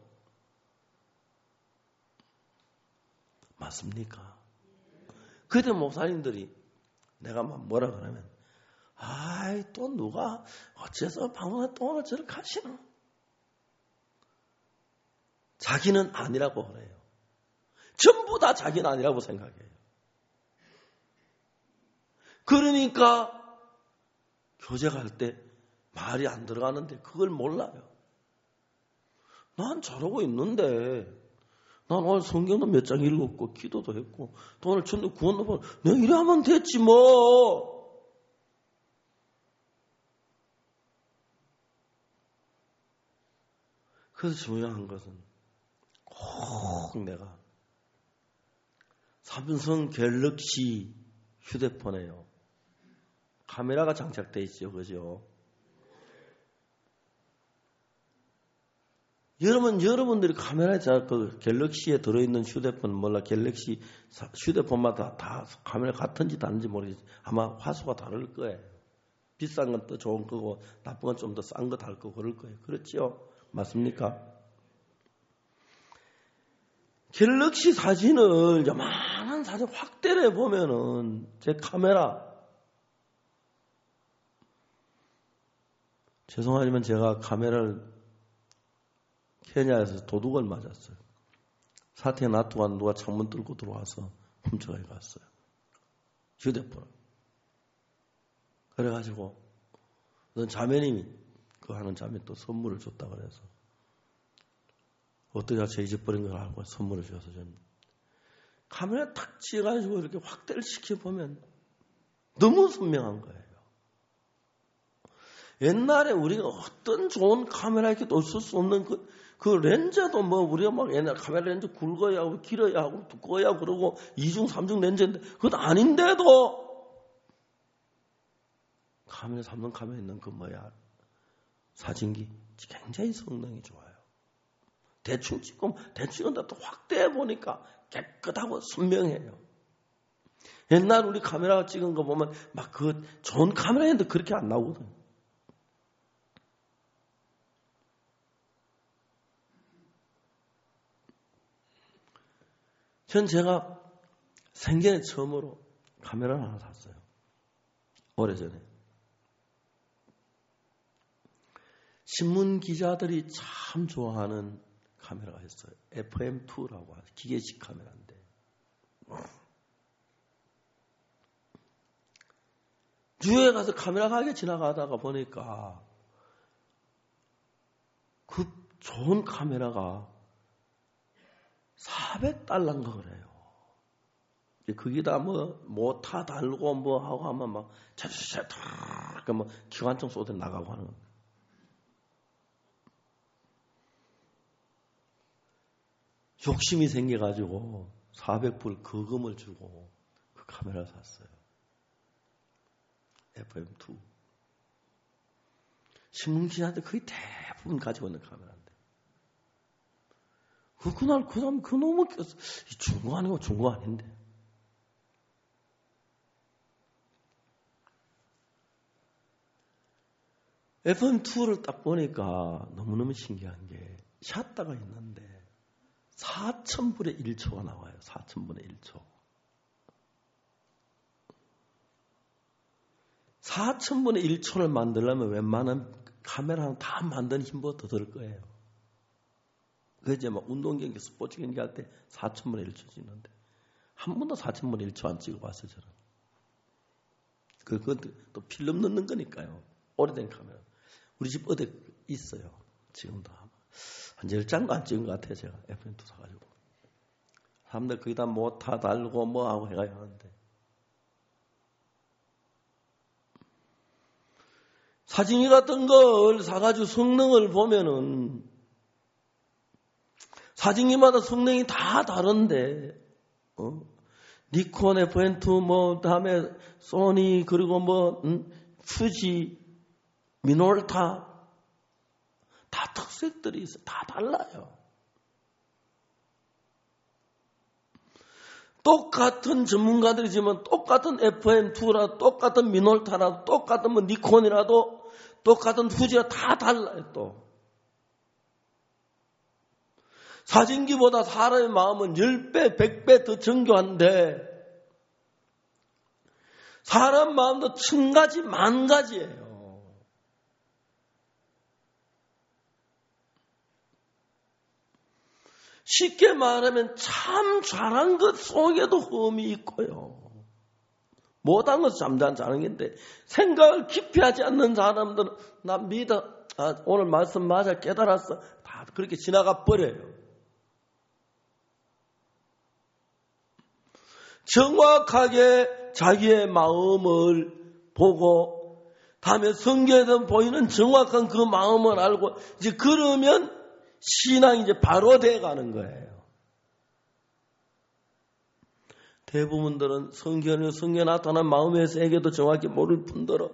맞습니까? 그때 목사님들이 내가 막 뭐라 그러면 또 누가 어째서 방문에 또 오늘 저를 가시나? 자기는 아니라고 그래요. 전부 다 자기는 아니라고 생각해요. 그러니까 교제 갈 때 말이 안 들어가는데 그걸 몰라요. 난 잘하고 있는데 난 오늘 성경도 몇 장 읽었고 기도도 했고 또 오늘 전도 구원도 받고 내가 이래 하면 됐지 뭐. 그래서 중요한 것은 꼭 내가 삼성 갤럭시 휴대폰에요. 카메라가 장착되어 있죠. 그죠? 여러분들이 카메라에 그 갤럭시에 들어있는 휴대폰 몰라 갤럭시 휴대폰마다 다 카메라 같은지 다른지 모르겠지. 아마 화소가 다를 거예요. 비싼 건 더 좋은 거고 나쁜 건 좀 더 싼 거 다를 거고 그럴 거예요. 그렇죠? 맞습니까? 갤럭시 사진을 요만한 사진 확대를 해보면은 제 카메라 죄송하지만 제가 카메라를 케냐에서 도둑을 맞았어요. 사태에 놔두고 누가 창문 뚫고 들어와서 훔쳐가 갔어요. 휴대폰을. 그래가지고 어떤 자매님이 그 하는 자매 또 선물을 줬다 그래서 어떻게 제 잊어버린 걸 알고 선물을 줘서 전 카메라 탁 찍어가지고 이렇게 확대를 시켜보면 너무 선명한 거예요. 옛날에 우리가 어떤 좋은 카메라 이렇게 놓을 수 없는 그 렌즈도 뭐 우리가 막 옛날 카메라 렌즈 굵어야 하고 길어야 하고 두꺼워야 하고 그러고 2중, 3중 렌즈인데 그것 아닌데도 카메라 3중 카메라 있는 그 사진기 굉장히 성능이 좋아요. 대충 찍고 대충 또 확대해 보니까 깨끗하고 선명해요. 옛날 우리 카메라가 찍은 거 보면 막 그 좋은 카메라인데 그렇게 안 나오거든요. 제가 생전에 처음으로 카메라를 하나 샀어요. 오래전에. 신문 기자들이 참 좋아하는 카메라가 있어요. FM2라고 하죠. 기계식 카메라인데. 주에 가서 카메라 가게 지나가다가 보니까 그 좋은 카메라가 $400인가 그래요. 거기다 모타 달고 하고 하면 막 차차차 뭐 기관총 쏘듯 나가고 하는 겁니다. 욕심이 생겨가지고 $400 거금을 주고 그 카메라를 샀어요. FM2. 신문기자들 거의 대부분 가지고 있는 카메라인데. 그날 그 사람 그 놈은 중고 아니고 중고 아닌데. FM2를 딱 보니까 너무너무 신기한 게 샷다가 있는데 4,000분의 1초가 나와요. 4,000분의 1초. 4,000분의 1초를 만들려면 웬만한 카메라는 다 만드는 힘보다 더 들 거예요. 그 이제 막 운동 경기, 스포츠 경기 할 때 4,000분의 1초 찍는데 한 번도 4,000분의 1초 안 찍어봤어요, 저는. 그건 또 필름 넣는 거니까요. 오래된 카메라. 우리 집 어디 있어요. 지금도 한 10장도 안 찍은 것 같아요, 제가. FM2 사가지고. 사람들 거기다 모타 달고 하고 해가지고 하는데. 사진기 같은 걸 사가지고 성능을 보면은 사진기마다 성능이 다 다른데, 니콘 FM2 다음에 소니 그리고 푸지, 미놀타 다 특색들이 있어요. 다 달라요. 똑같은 전문가들이지만 똑같은 FM2라도 똑같은 미놀타라도 똑같은 니콘이라도 똑같은 푸지라 다 달라요. 또 사진기보다 사람의 마음은 10배, 100배 더 정교한데 사람 마음도 1000가지, 10,000가지예요. 쉽게 말하면 참 잘한 것 속에도 흠이 있고요. 못한 것은 잠잠 잘한 건데 생각을 깊이 하지 않는 사람들은 나 믿어. 오늘 말씀 맞아 깨달았어. 다 그렇게 지나가 버려요. 정확하게 자기의 마음을 보고 다음에 성경에서 보이는 정확한 그 마음을 알고 이제 그러면 신앙이 이제 바로 돼가는 거예요. 대부분들은 성경에 나타난 마음의 세계도 정확히 모를 뿐더러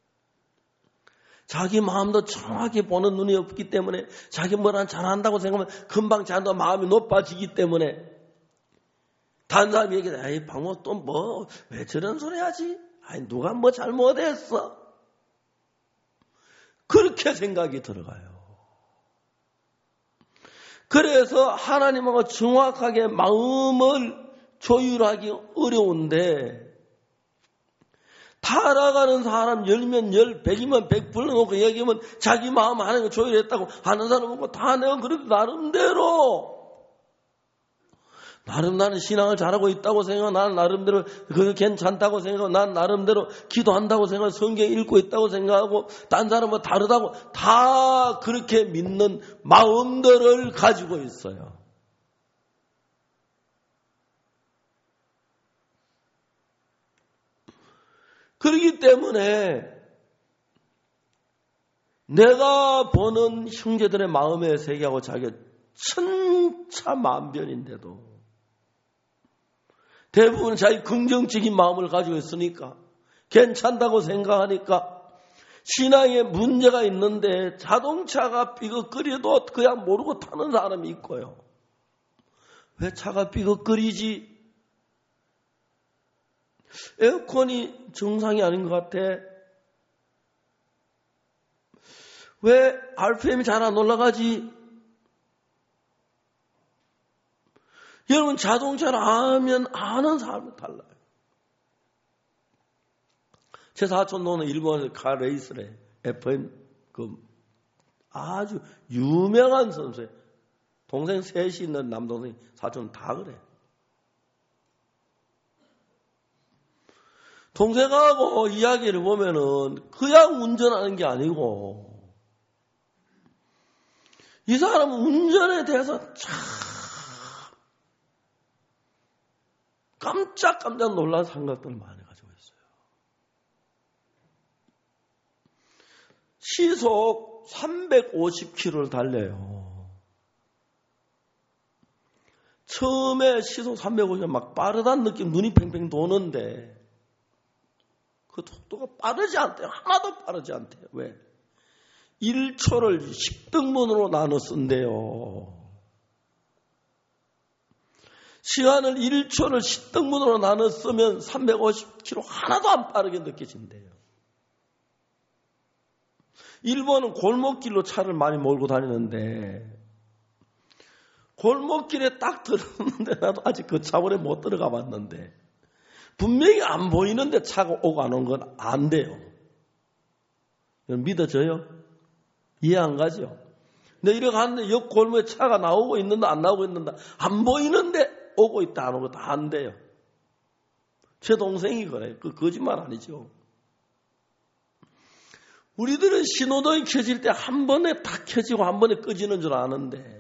자기 마음도 정확히 보는 눈이 없기 때문에 자기 뭐라 잘한다고 생각하면 금방 자도 마음이 높아지기 때문에 다른 사람이 얘기해. 아이 방금 또 왜 저런 소리 하지? 아이 누가 뭐 잘못했어? 그렇게 생각이 들어가요. 그래서 하나님하고 정확하게 마음을 조율하기 어려운데 타락하는 사람 10면 10, 100이면 100 불러놓고 얘기하면 자기 마음 하나님과 조율했다고 하는 사람 보고 다 내가 그래도 나름대로 나는 신앙을 잘하고 있다고 생각하고 나는 나름대로 그게 괜찮다고 생각하고 난 나름대로 기도한다고 생각하고 성경 읽고 있다고 생각하고 딴 사람은 다르다고 다 그렇게 믿는 마음들을 가지고 있어요. 그렇기 때문에 내가 보는 형제들의 마음의 세계하고 자기가 천차만별인데도 대부분 자기 긍정적인 마음을 가지고 있으니까 괜찮다고 생각하니까 신앙에 문제가 있는데 자동차가 삐걱거려도 그냥 모르고 타는 사람이 있고요. 왜 차가 삐걱거리지? 에어컨이 정상이 아닌 것 같아. 왜 RPM이 잘 안 올라가지? 여러분 자동차를 아면 아는 사람은 달라요. 제 사촌 노는 일본에서 카 레이스래. FM 아주 유명한 선수예요. 동생 셋이 있는 남동생 사촌은 다 그래. 동생하고 이야기를 보면은 그냥 운전하는 게 아니고 이 사람은 운전에 대해서 참 깜짝깜짝 놀란 생각들을 많이 가지고 있어요. 시속 350km를 달려요. 처음에 시속 350km 막 빠르다는 느낌, 눈이 팽팽 도는데 그 속도가 빠르지 않대요. 하나도 빠르지 않대요. 왜? 1초를 10등분으로 나눠 쓴대요. 시간을 1초를 10등분으로 나눠 쓰면 350km 하나도 안 빠르게 느껴진대요. 일본은 골목길로 차를 많이 몰고 다니는데 골목길에 딱 들었는데 나도 아직 그 차원에 못 들어가 봤는데 분명히 안 보이는데 차가 오고 안 온 건 안 돼요. 믿어져요? 이해 안 가죠? 근데 이렇게 하는데 옆 골목에 차가 나오고 있는다 안 나오고 있는다 안 보이는데 오고 있다 안 오고 다 안 돼요. 제 동생이 그래요. 그 거짓말 아니죠. 우리들은 신호등이 켜질 때 한 번에 딱 켜지고 한 번에 꺼지는 줄 아는데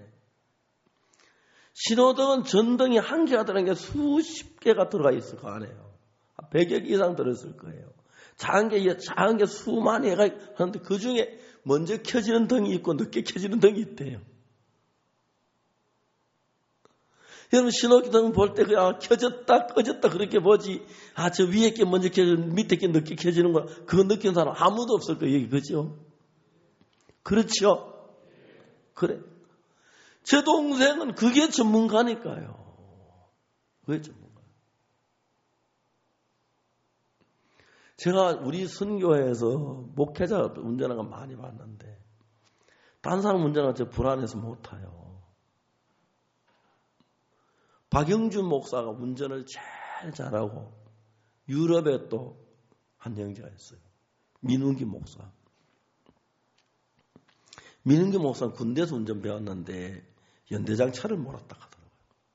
신호등은 전등이 한 개가 들어간 게 수십 개가 들어가 있을 거 아니에요. 100개 이상 들었을 거예요. 작은 게 수많이 해가 하는데 그 중에 먼저 켜지는 등이 있고 늦게 켜지는 등이 있대요. 여러분 신호등 볼 때 그냥 켜졌다 꺼졌다 그렇게 보지 저 위에 게 먼저 켜지는 밑에 게 늦게 켜지는 거 그거 느끼는 사람 아무도 없을 거예요. 여기 그죠? 그렇죠? 그래. 제 동생은 그게 전문가니까요. 그게 전문가. 제가 우리 선교회에서 목회자 운전하는 거 많이 봤는데 다른 사람 운전하면 저 불안해서 못 타요. 박영준 목사가 운전을 제일 잘하고 유럽에 또 한 형제가 있어요. 민웅기 목사. 민웅기 목사는 군대에서 운전 배웠는데 연대장 차를 몰았다 하더라고요.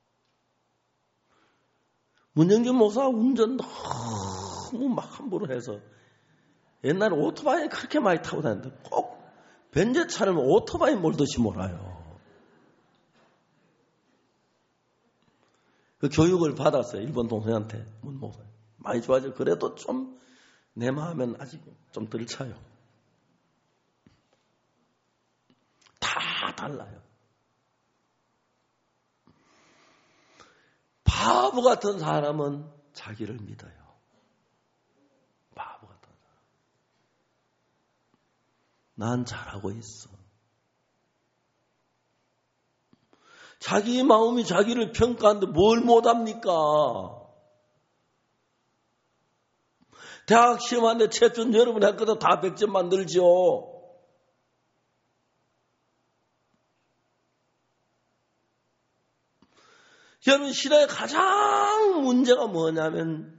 문영준 목사가 운전 너무 막 함부로 해서 옛날에 오토바이 그렇게 많이 타고 다녔는데 꼭 벤제차를 오토바이 몰듯이 몰아요. 그 교육을 받았어요. 일본 동생한테 문 목사. 많이 좋아져. 그래도 좀 내 마음엔 아직 좀 덜 차요. 다 달라요. 바보 같은 사람은 자기를 믿어요. 바보 같은 사람. 난 잘하고 있어. 자기 마음이 자기를 평가하는데 뭘 못합니까? 대학 시험하는데 채점 여러분 했거든 다 100점 만들죠. 여러분 신앙의 가장 문제가 뭐냐면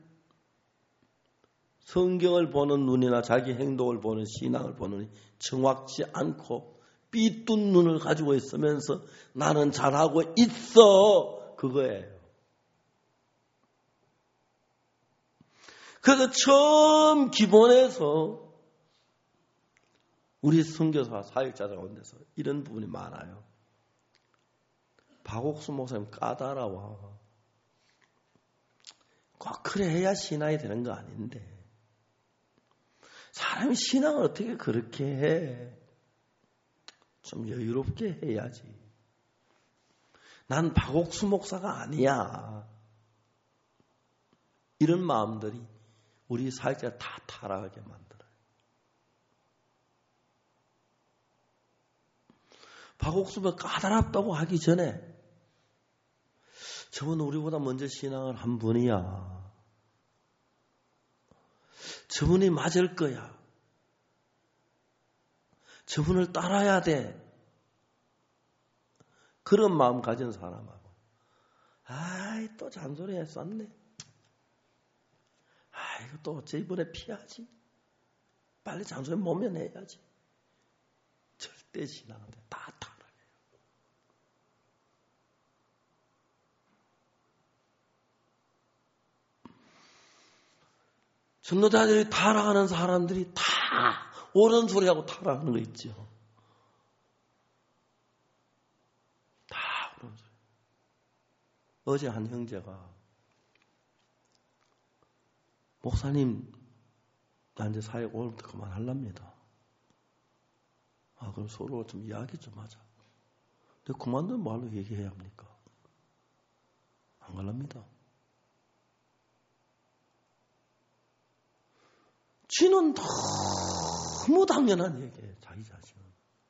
성경을 보는 눈이나 자기 행동을 보는 신앙을 보는 눈이 정확치 않고 삐뚤 눈을 가지고 있으면서 나는 잘하고 있어 그거예요. 그래서 처음 기본에서 우리 선교사 사역자 가운데서 이런 부분이 많아요. 박옥수 목사님 까다로워. 꼭 그래 해야 신앙이 되는 거 아닌데 사람이 신앙을 어떻게 그렇게 해? 좀 여유롭게 해야지. 난 박옥수 목사가 아니야. 이런 마음들이 우리 사역자를 다 타락하게 만들어요. 박옥수가 까다롭다고 하기 전에 저분은 우리보다 먼저 신앙을 한 분이야. 저분이 맞을 거야. 저분을 따라야 돼. 그런 마음 가진 사람하고 아이, 또 잔소리 했었네. 아이고, 또 어째 이번에 피하지? 빨리 잔소리 모면해야지. 절대 신앙한테 다 타락해요. 전도자들이 타락하는 사람들이 다 옳은 소리하고 타락하는 거 있죠. 다 옳은 소리. 어제 한 형제가 목사님, 나 이제 사역 오늘부터 그만하랍니다. 그럼 서로 좀 이야기 좀 하자. 근데 그만두면 뭐하러 얘기해야 합니까? 안 갈랍니다. 지는 너무 당연한 얘기예요. 자기 자신은.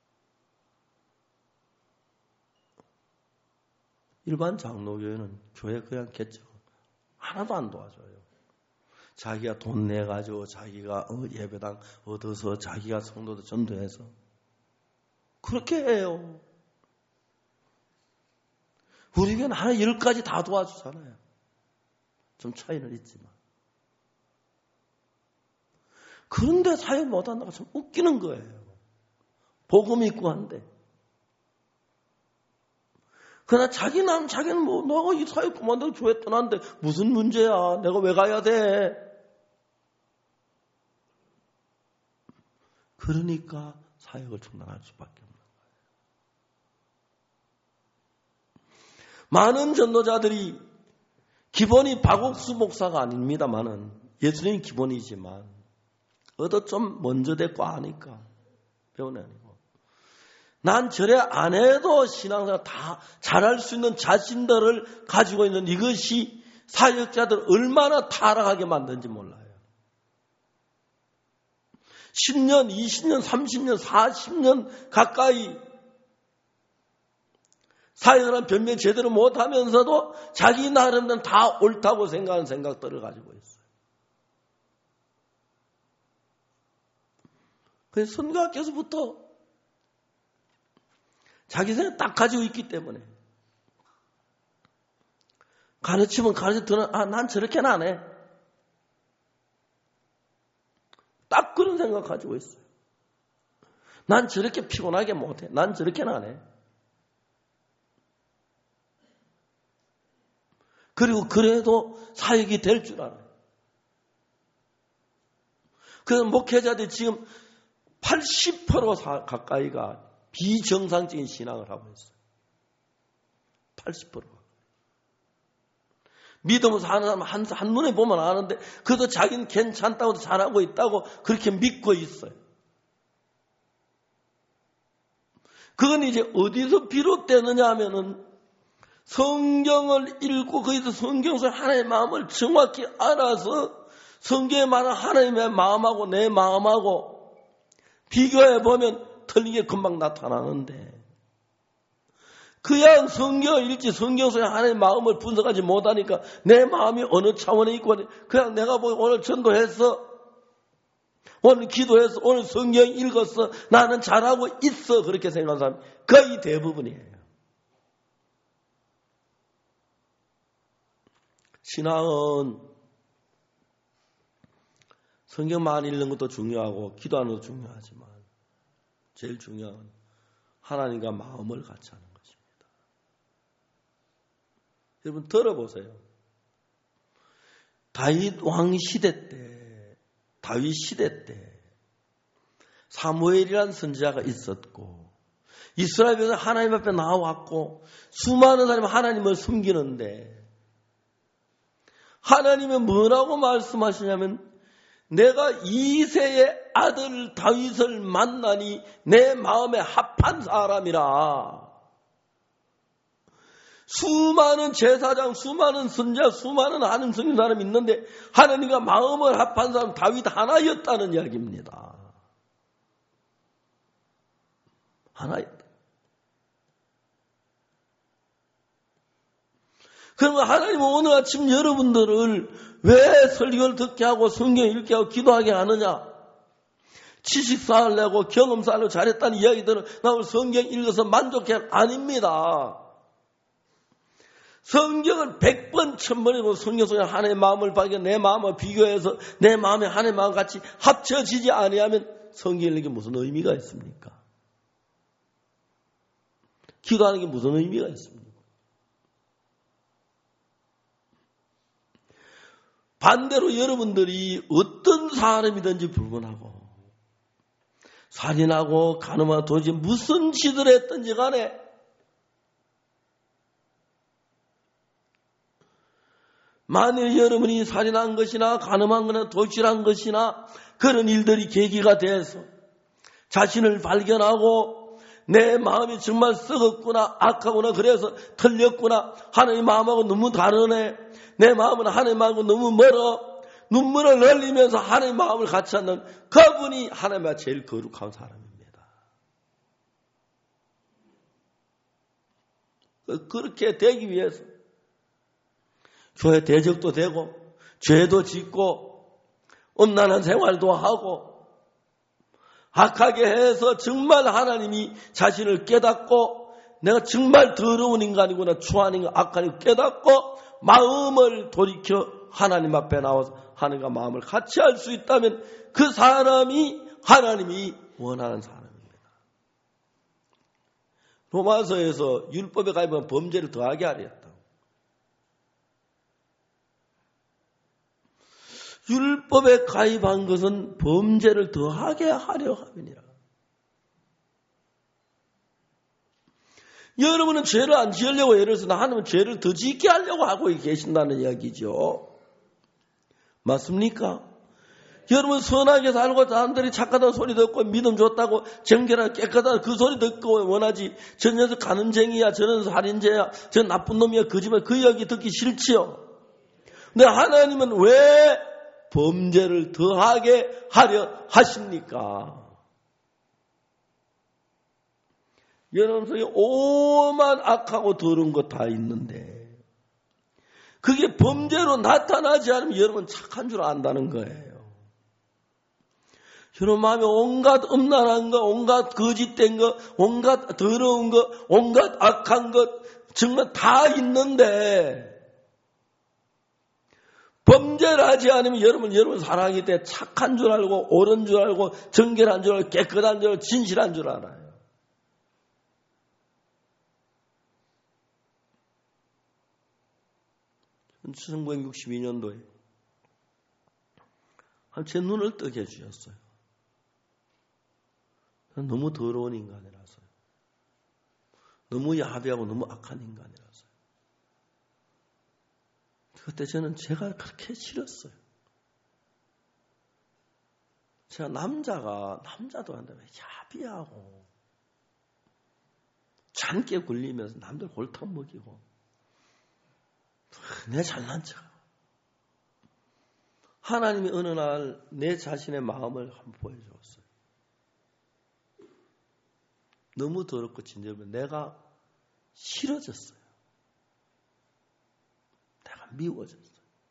일반 장로교회는 교회 그냥 개척 하나도 안 도와줘요. 자기가 돈 내가지고 자기가 예배당 얻어서 자기가 성도들 전도해서 그렇게 해요. 우리 교회는 하나 10가지 다 도와주잖아요. 좀 차이는 있지만. 그런데 사역 못한다고 참 웃기는 거예요. 복음 있고 한데. 그러나 자기는 뭐, 너가 이 사역 그만두고 교회 떠났는데 무슨 문제야? 내가 왜 가야 돼? 그러니까 사역을 중단할 수밖에 없는 거예요. 많은 전도자들이 기본이 박옥수 목사가 아닙니다만은 예수님이 기본이지만 얻어 좀 먼저 됐고 아니까 배우는 아니고 난 저래 안 해도 신앙생활 다 잘할 수 있는 자신들을 가지고 있는 이것이 사역자들 얼마나 타락하게 만든지 몰라요. 10년, 20년, 30년, 40년 가까이 사역을 변명 제대로 못하면서도 자기 나름대로 다 옳다고 생각하는 생각들을 가지고 있어요. 그래서 선교학교에서부터 자기 생각 딱 가지고 있기 때문에 가르치면 가르치더니 난 저렇게는 안 해. 딱 그런 생각 가지고 있어요. 난 저렇게 피곤하게 못해. 난 저렇게는 안 해. 그리고 그래도 사역이 될 줄 알아요. 그래서 목회자들이 지금 80% 가까이가 비정상적인 신앙을 하고 있어요. 80%가. 믿음으로 사는 사람 한눈에 보면 아는데 그래도 자기는 괜찮다고 잘하고 있다고 그렇게 믿고 있어요. 그건 이제 어디서 비롯되느냐 하면은 성경을 읽고 거기서 성경에서 하나님의 마음을 정확히 알아서 성경에 말하는 하나님의 마음하고 내 마음하고 비교해 보면 틀린 게 금방 나타나는데 그냥 성경을 읽지 성경 속에 하나님의 마음을 분석하지 못하니까 내 마음이 어느 차원에 있고 그냥 내가 오늘 전도했어. 오늘 기도했어. 오늘 성경 읽었어. 나는 잘하고 있어. 그렇게 생각하는 사람이 거의 대부분이에요. 신앙은 성경만 읽는 것도 중요하고 기도하는 것도 중요하지만 제일 중요한 건 하나님과 마음을 같이 하는 것입니다. 여러분 들어보세요. 다윗 왕 시대 때, 다윗 시대 때 사무엘이라는 선지자가 있었고 이스라엘에서 하나님 앞에 나왔고 수많은 사람이 하나님을 숨기는데 하나님은 뭐라고 말씀하시냐면 내가 이새의 아들 다윗을 만나니 내 마음에 합한 사람이라. 수많은 제사장, 수많은 선지자, 수많은 아는 성인 사람이 있는데 하나님과 마음을 합한 사람 다윗 하나였다는 이야기입니다. 하나였다. 그러면 하나님은 오늘 아침 여러분들을 왜 설교를 듣게 하고 성경 읽게 하고 기도하게 하느냐? 지식 쌓으려고 경험 쌓으려고 잘했다는 이야기들은 나 오늘 성경 읽어서 만족해 아닙니다. 성경을 100번 1000번 읽고 성경 속에 하나님의 마음을 발견 내 마음을 비교해서 내 마음에 하나님의 마음 같이 합쳐지지 아니하면 성경 읽는 게 무슨 의미가 있습니까? 기도하는 게 무슨 의미가 있습니까? 반대로 여러분들이 어떤 사람이든지 불문하고 살인하고 간음하고 도저히 무슨 짓을 했든지 간에 만일 여러분이 살인한 것이나 간음한 것이나 도질한 것이나 그런 일들이 계기가 돼서 자신을 발견하고 내 마음이 정말 썩었구나 악하구나 그래서 틀렸구나 하나님 마음하고 너무 다르네 내 마음은 하나님 마음하고 너무 멀어 눈물을 흘리면서 하나님 마음을 같이 하는 그분이 하나님과 제일 거룩한 사람입니다. 그렇게 되기 위해서 교회 대적도 되고 죄도 짓고 음란한 생활도 하고 악하게 해서 정말 하나님이 자신을 깨닫고 내가 정말 더러운 인간이구나 추한 인간 악한 인간 깨닫고 마음을 돌이켜 하나님 앞에 나와서 하나님과 마음을 같이 할 수 있다면 그 사람이 하나님이 원하는 사람입니다. 로마서에서 율법에 가입하면 범죄를 더하게 하려 했다. 율법에 가입한 것은 범죄를 더하게 하려 함이니라. 여러분은 죄를 안 지으려고 예를 들어서 하나님은 죄를 더 짓게 하려고 하고 계신다는 이야기죠. 맞습니까? 여러분 선하게 살고 사람들이 착하다는 소리 듣고 믿음 줬다고 정결하고 깨끗하다 그 소리 듣고 원하지 저 녀석 가늠쟁이야 저는 살인죄야 저 나쁜 놈이야 거짓말 그 이야기 듣기 싫지요. 근데 하나님은 왜 범죄를 더하게 하려 하십니까? 여러분 속에 오만 악하고 더러운 거 다 있는데 그게 범죄로 나타나지 않으면 여러분 착한 줄 안다는 거예요. 여러분 마음에 온갖 음란한 거, 온갖 거짓된 거, 온갖 더러운 거, 온갖 악한 것 정말 다 있는데 범죄를 하지 않으면 여러분 사랑하기 때문에 착한 줄 알고 옳은 줄 알고 정결한 줄 알고 깨끗한 줄 알고 진실한 줄 알아요. 1962년도에 제 눈을 뜨게 해주셨어요. 너무 더러운 인간이라서요. 너무 야비하고 너무 악한 인간이라서요. 그때 저는 제가 그렇게 싫었어요. 제가 남자도 한데 왜 야비하고 잔깨 굴리면서 남들 골탕 먹이고 내 잘난 척. 하나님이 어느 날 내 자신의 마음을 한번 보여주었어요. 너무 더럽고 진저면 내가 싫어졌어요. 내가 미워졌어요.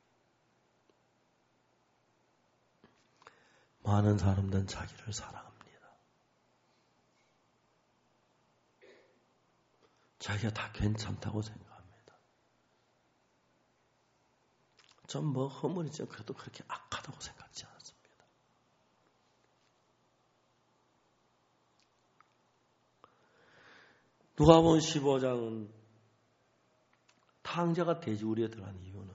많은 사람들은 자기를 사랑합니다. 자기가 다 괜찮다고 생각합니다. 전 뭐 허물이지만 그래도 그렇게 악하다고 생각하지 않았습니다. 누가복음 15장은 탕자가 돼지우리에 들어간 이유는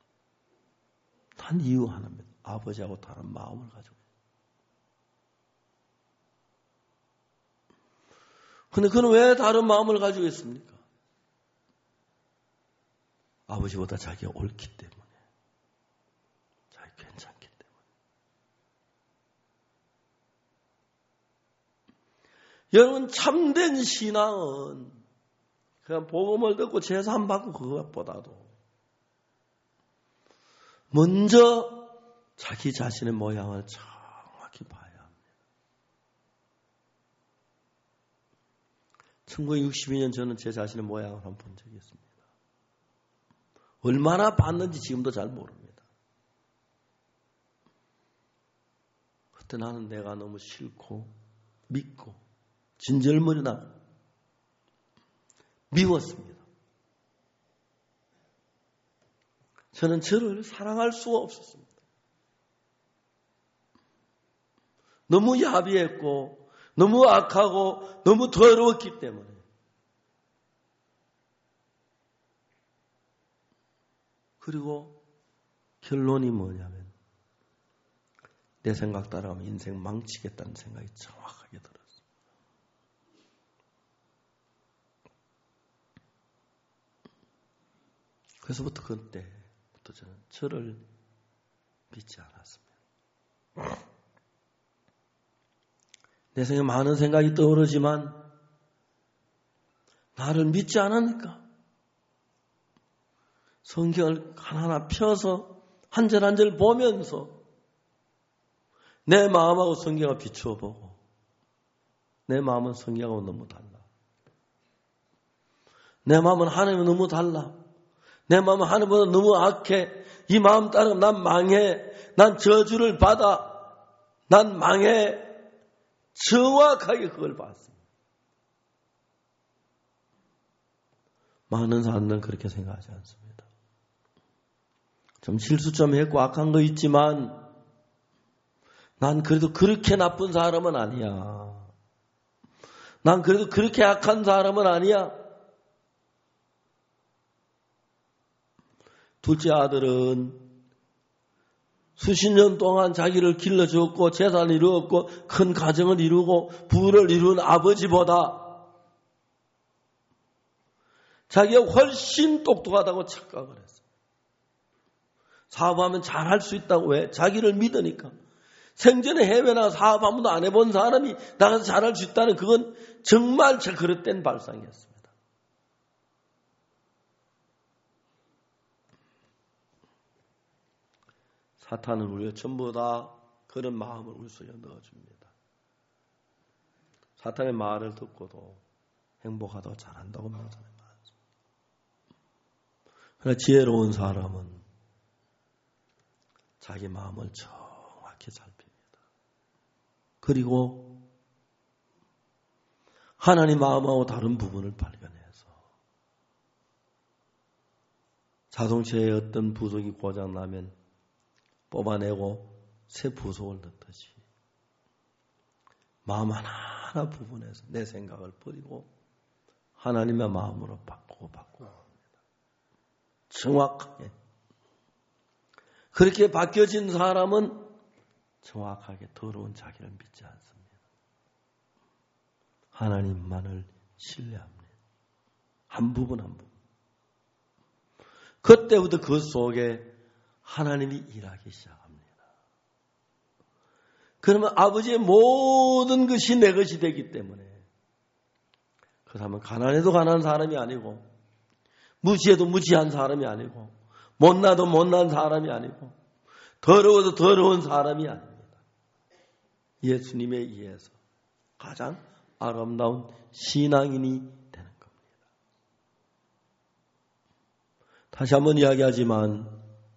단 이유 하나입니다. 아버지하고 다른 마음을 가지고. 근데 그는 왜 다른 마음을 가지고 있습니까? 아버지보다 자기가 옳기 때문에. 괜찮기 때문에. 여러분 참된 신앙은 그냥 복음을 듣고 제사 받고 그것보다도 먼저 자기 자신의 모양을 정확히 봐야 합니다. 1962년 저는 제 자신의 모양을 한번 본 적이 있습니다. 얼마나 봤는지 지금도 잘 모릅니다. 그때 나는 내가 너무 싫고 믿고 진절머리 나고 미웠습니다. 저는 저를 사랑할 수가 없었습니다. 너무 야비했고 너무 악하고 너무 더러웠기 때문에. 그리고 결론이 뭐냐면 내 생각 따라가면 인생 망치겠다는 생각이 정확하게 들었어요. 그래서부터 그때부터 저는 저를 믿지 않았습니다. 내 생에 많은 생각이 떠오르지만 나를 믿지 않으니까 성경을 하나하나 펴서 한 절 한 절 보면서 내 마음하고 성경을 비추어보고 내 마음은 성경하고 너무 달라. 내 마음은 하나님은 너무 달라. 내 마음은 하나님보다 너무 악해. 이 마음 따르면 난 망해. 난 저주를 받아. 난 망해. 정확하게 그걸 봤습니다. 많은 사람들은 그렇게 생각하지 않습니다. 좀 실수 좀 했고 악한 거 있지만 난 그래도 그렇게 나쁜 사람은 아니야. 난 그래도 그렇게 악한 사람은 아니야. 둘째 아들은 수십 년 동안 자기를 길러주었고 재산을 이루었고 큰 가정을 이루고 부를 이룬 아버지보다 자기가 훨씬 똑똑하다고 착각을 했어요. 사업하면 잘할 수 있다고. 왜? 자기를 믿으니까. 생전에 해외 나가 사업 한 번도 안 해본 사람이 나가서 잘할 수 있다는 그건 정말 제 그릇된 발상이었습니다. 사탄은 우리가 전부 다 그런 마음을 우리 속에 넣어줍니다. 사탄의 말을 듣고도 행복하다고 잘한다고 말하는 사람이 많습니다. 그러나 지혜로운 사람은 자기 마음을 정확히 살핍니다. 그리고 하나님 마음하고 다른 부분을 발견해서 자동차에 어떤 부속이 고장나면 뽑아내고 새 부속을 넣듯이 마음 하나하나 부분에서 내 생각을 버리고 하나님의 마음으로 바꾸고 합니다. 정확하게. 그렇게 바뀌어진 사람은 정확하게 더러운 자기를 믿지 않습니다. 하나님만을 신뢰합니다. 한 부분 한 부분. 그때부터 그 속에 하나님이 일하기 시작합니다. 그러면 아버지의 모든 것이 내 것이 되기 때문에 그 사람은 가난해도 가난한 사람이 아니고 무지해도 무지한 사람이 아니고 못나도 못난 사람이 아니고 더러워도 더러운 사람이 아닙니다. 예수님에 의해서 가장 아름다운 신앙인이 되는 겁니다. 다시 한번 이야기하지만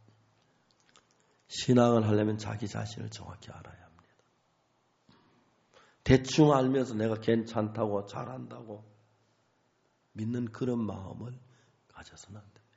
신앙을 하려면 자기 자신을 정확히 알아야 합니다. 대충 알면서 내가 괜찮다고 잘한다고 믿는 그런 마음을 가져서는 안 됩니다.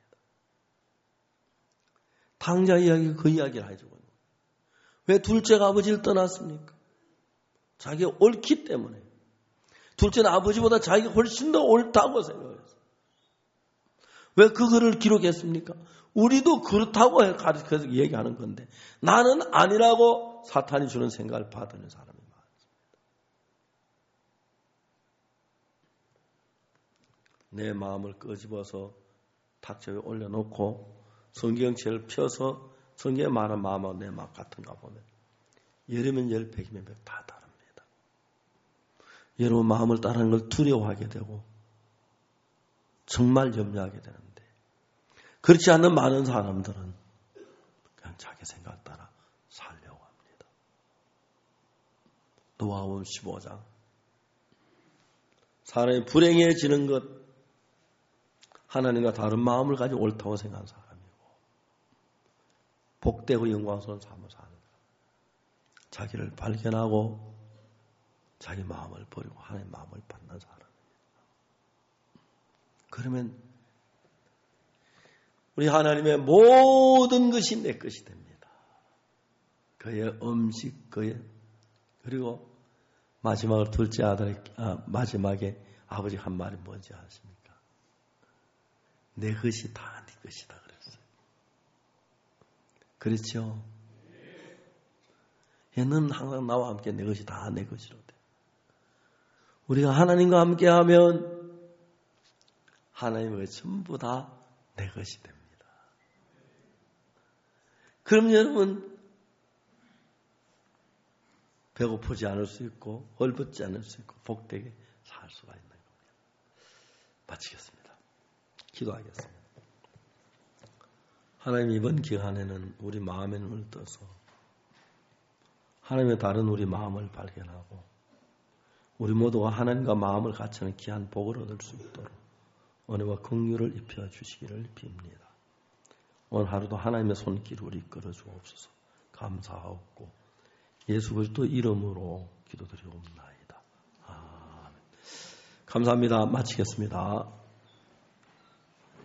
당자 이야기 그 이야기를 해주거든요. 왜 둘째가 아버지를 떠났습니까? 자기가 옳기 때문에. 둘째는 아버지보다 자기가 훨씬 더 옳다고 생각했어요. 왜 그거를 기록했습니까? 우리도 그렇다고 가르쳐서 얘기하는 건데 나는 아니라고 사탄이 주는 생각을 받는 사람이 많습니다. 내 마음을 끄집어서 탁자 위에 올려놓고 성경책을 펴서 성경에 말한 마음하고 내 마음 같은가 보면 열이면 열, 백이면 백 다 다릅니다. 여러분 마음을 따르는 걸 두려워하게 되고 정말 염려하게 되는데 그렇지 않는 많은 사람들은 그냥 자기 생각 따라 살려고 합니다. 노아홈 15장 사람이 불행해지는 것 하나님과 다른 마음을 가지고 옳다고 생각하는 사람이고 복되고 영광스러운 삶을 사는 사람 자기를 발견하고 자기 마음을 버리고 하나님의 마음을 받는 사람입니다. 그러면 우리 하나님의 모든 것이 내 것이 됩니다. 그의 음식, 그리고 마지막으로 둘째 아들의 마지막에 아버지 한 말이 뭔지 아십니까? 내 것이 다 네 것이다 그랬어요. 그렇죠? 얘는 항상 나와 함께 내 것이 다 내 것이로 돼. 우리가 하나님과 함께하면 하나님의 전부 다 내 것이 됩니다. 그럼 여러분 배고프지 않을 수 있고 얼붙지 않을 수 있고 복되게 살 수가 있는 겁니다. 마치겠습니다. 기도하겠습니다. 하나님 이번 기간에는 우리 마음의 눈을 떠서 하나님의 다른 우리 마음을 발견하고 우리 모두가 하나님과 마음을 같이 하는 귀한 복을 얻을 수 있도록 은혜와 긍휼을 입혀 주시기를 빕니다. 오늘 하루도 하나님의 손길을 이끌어 주옵소서. 감사하옵고 예수 그리스도 이름으로 기도드리옵나이다. 아멘. 감사합니다. 마치겠습니다.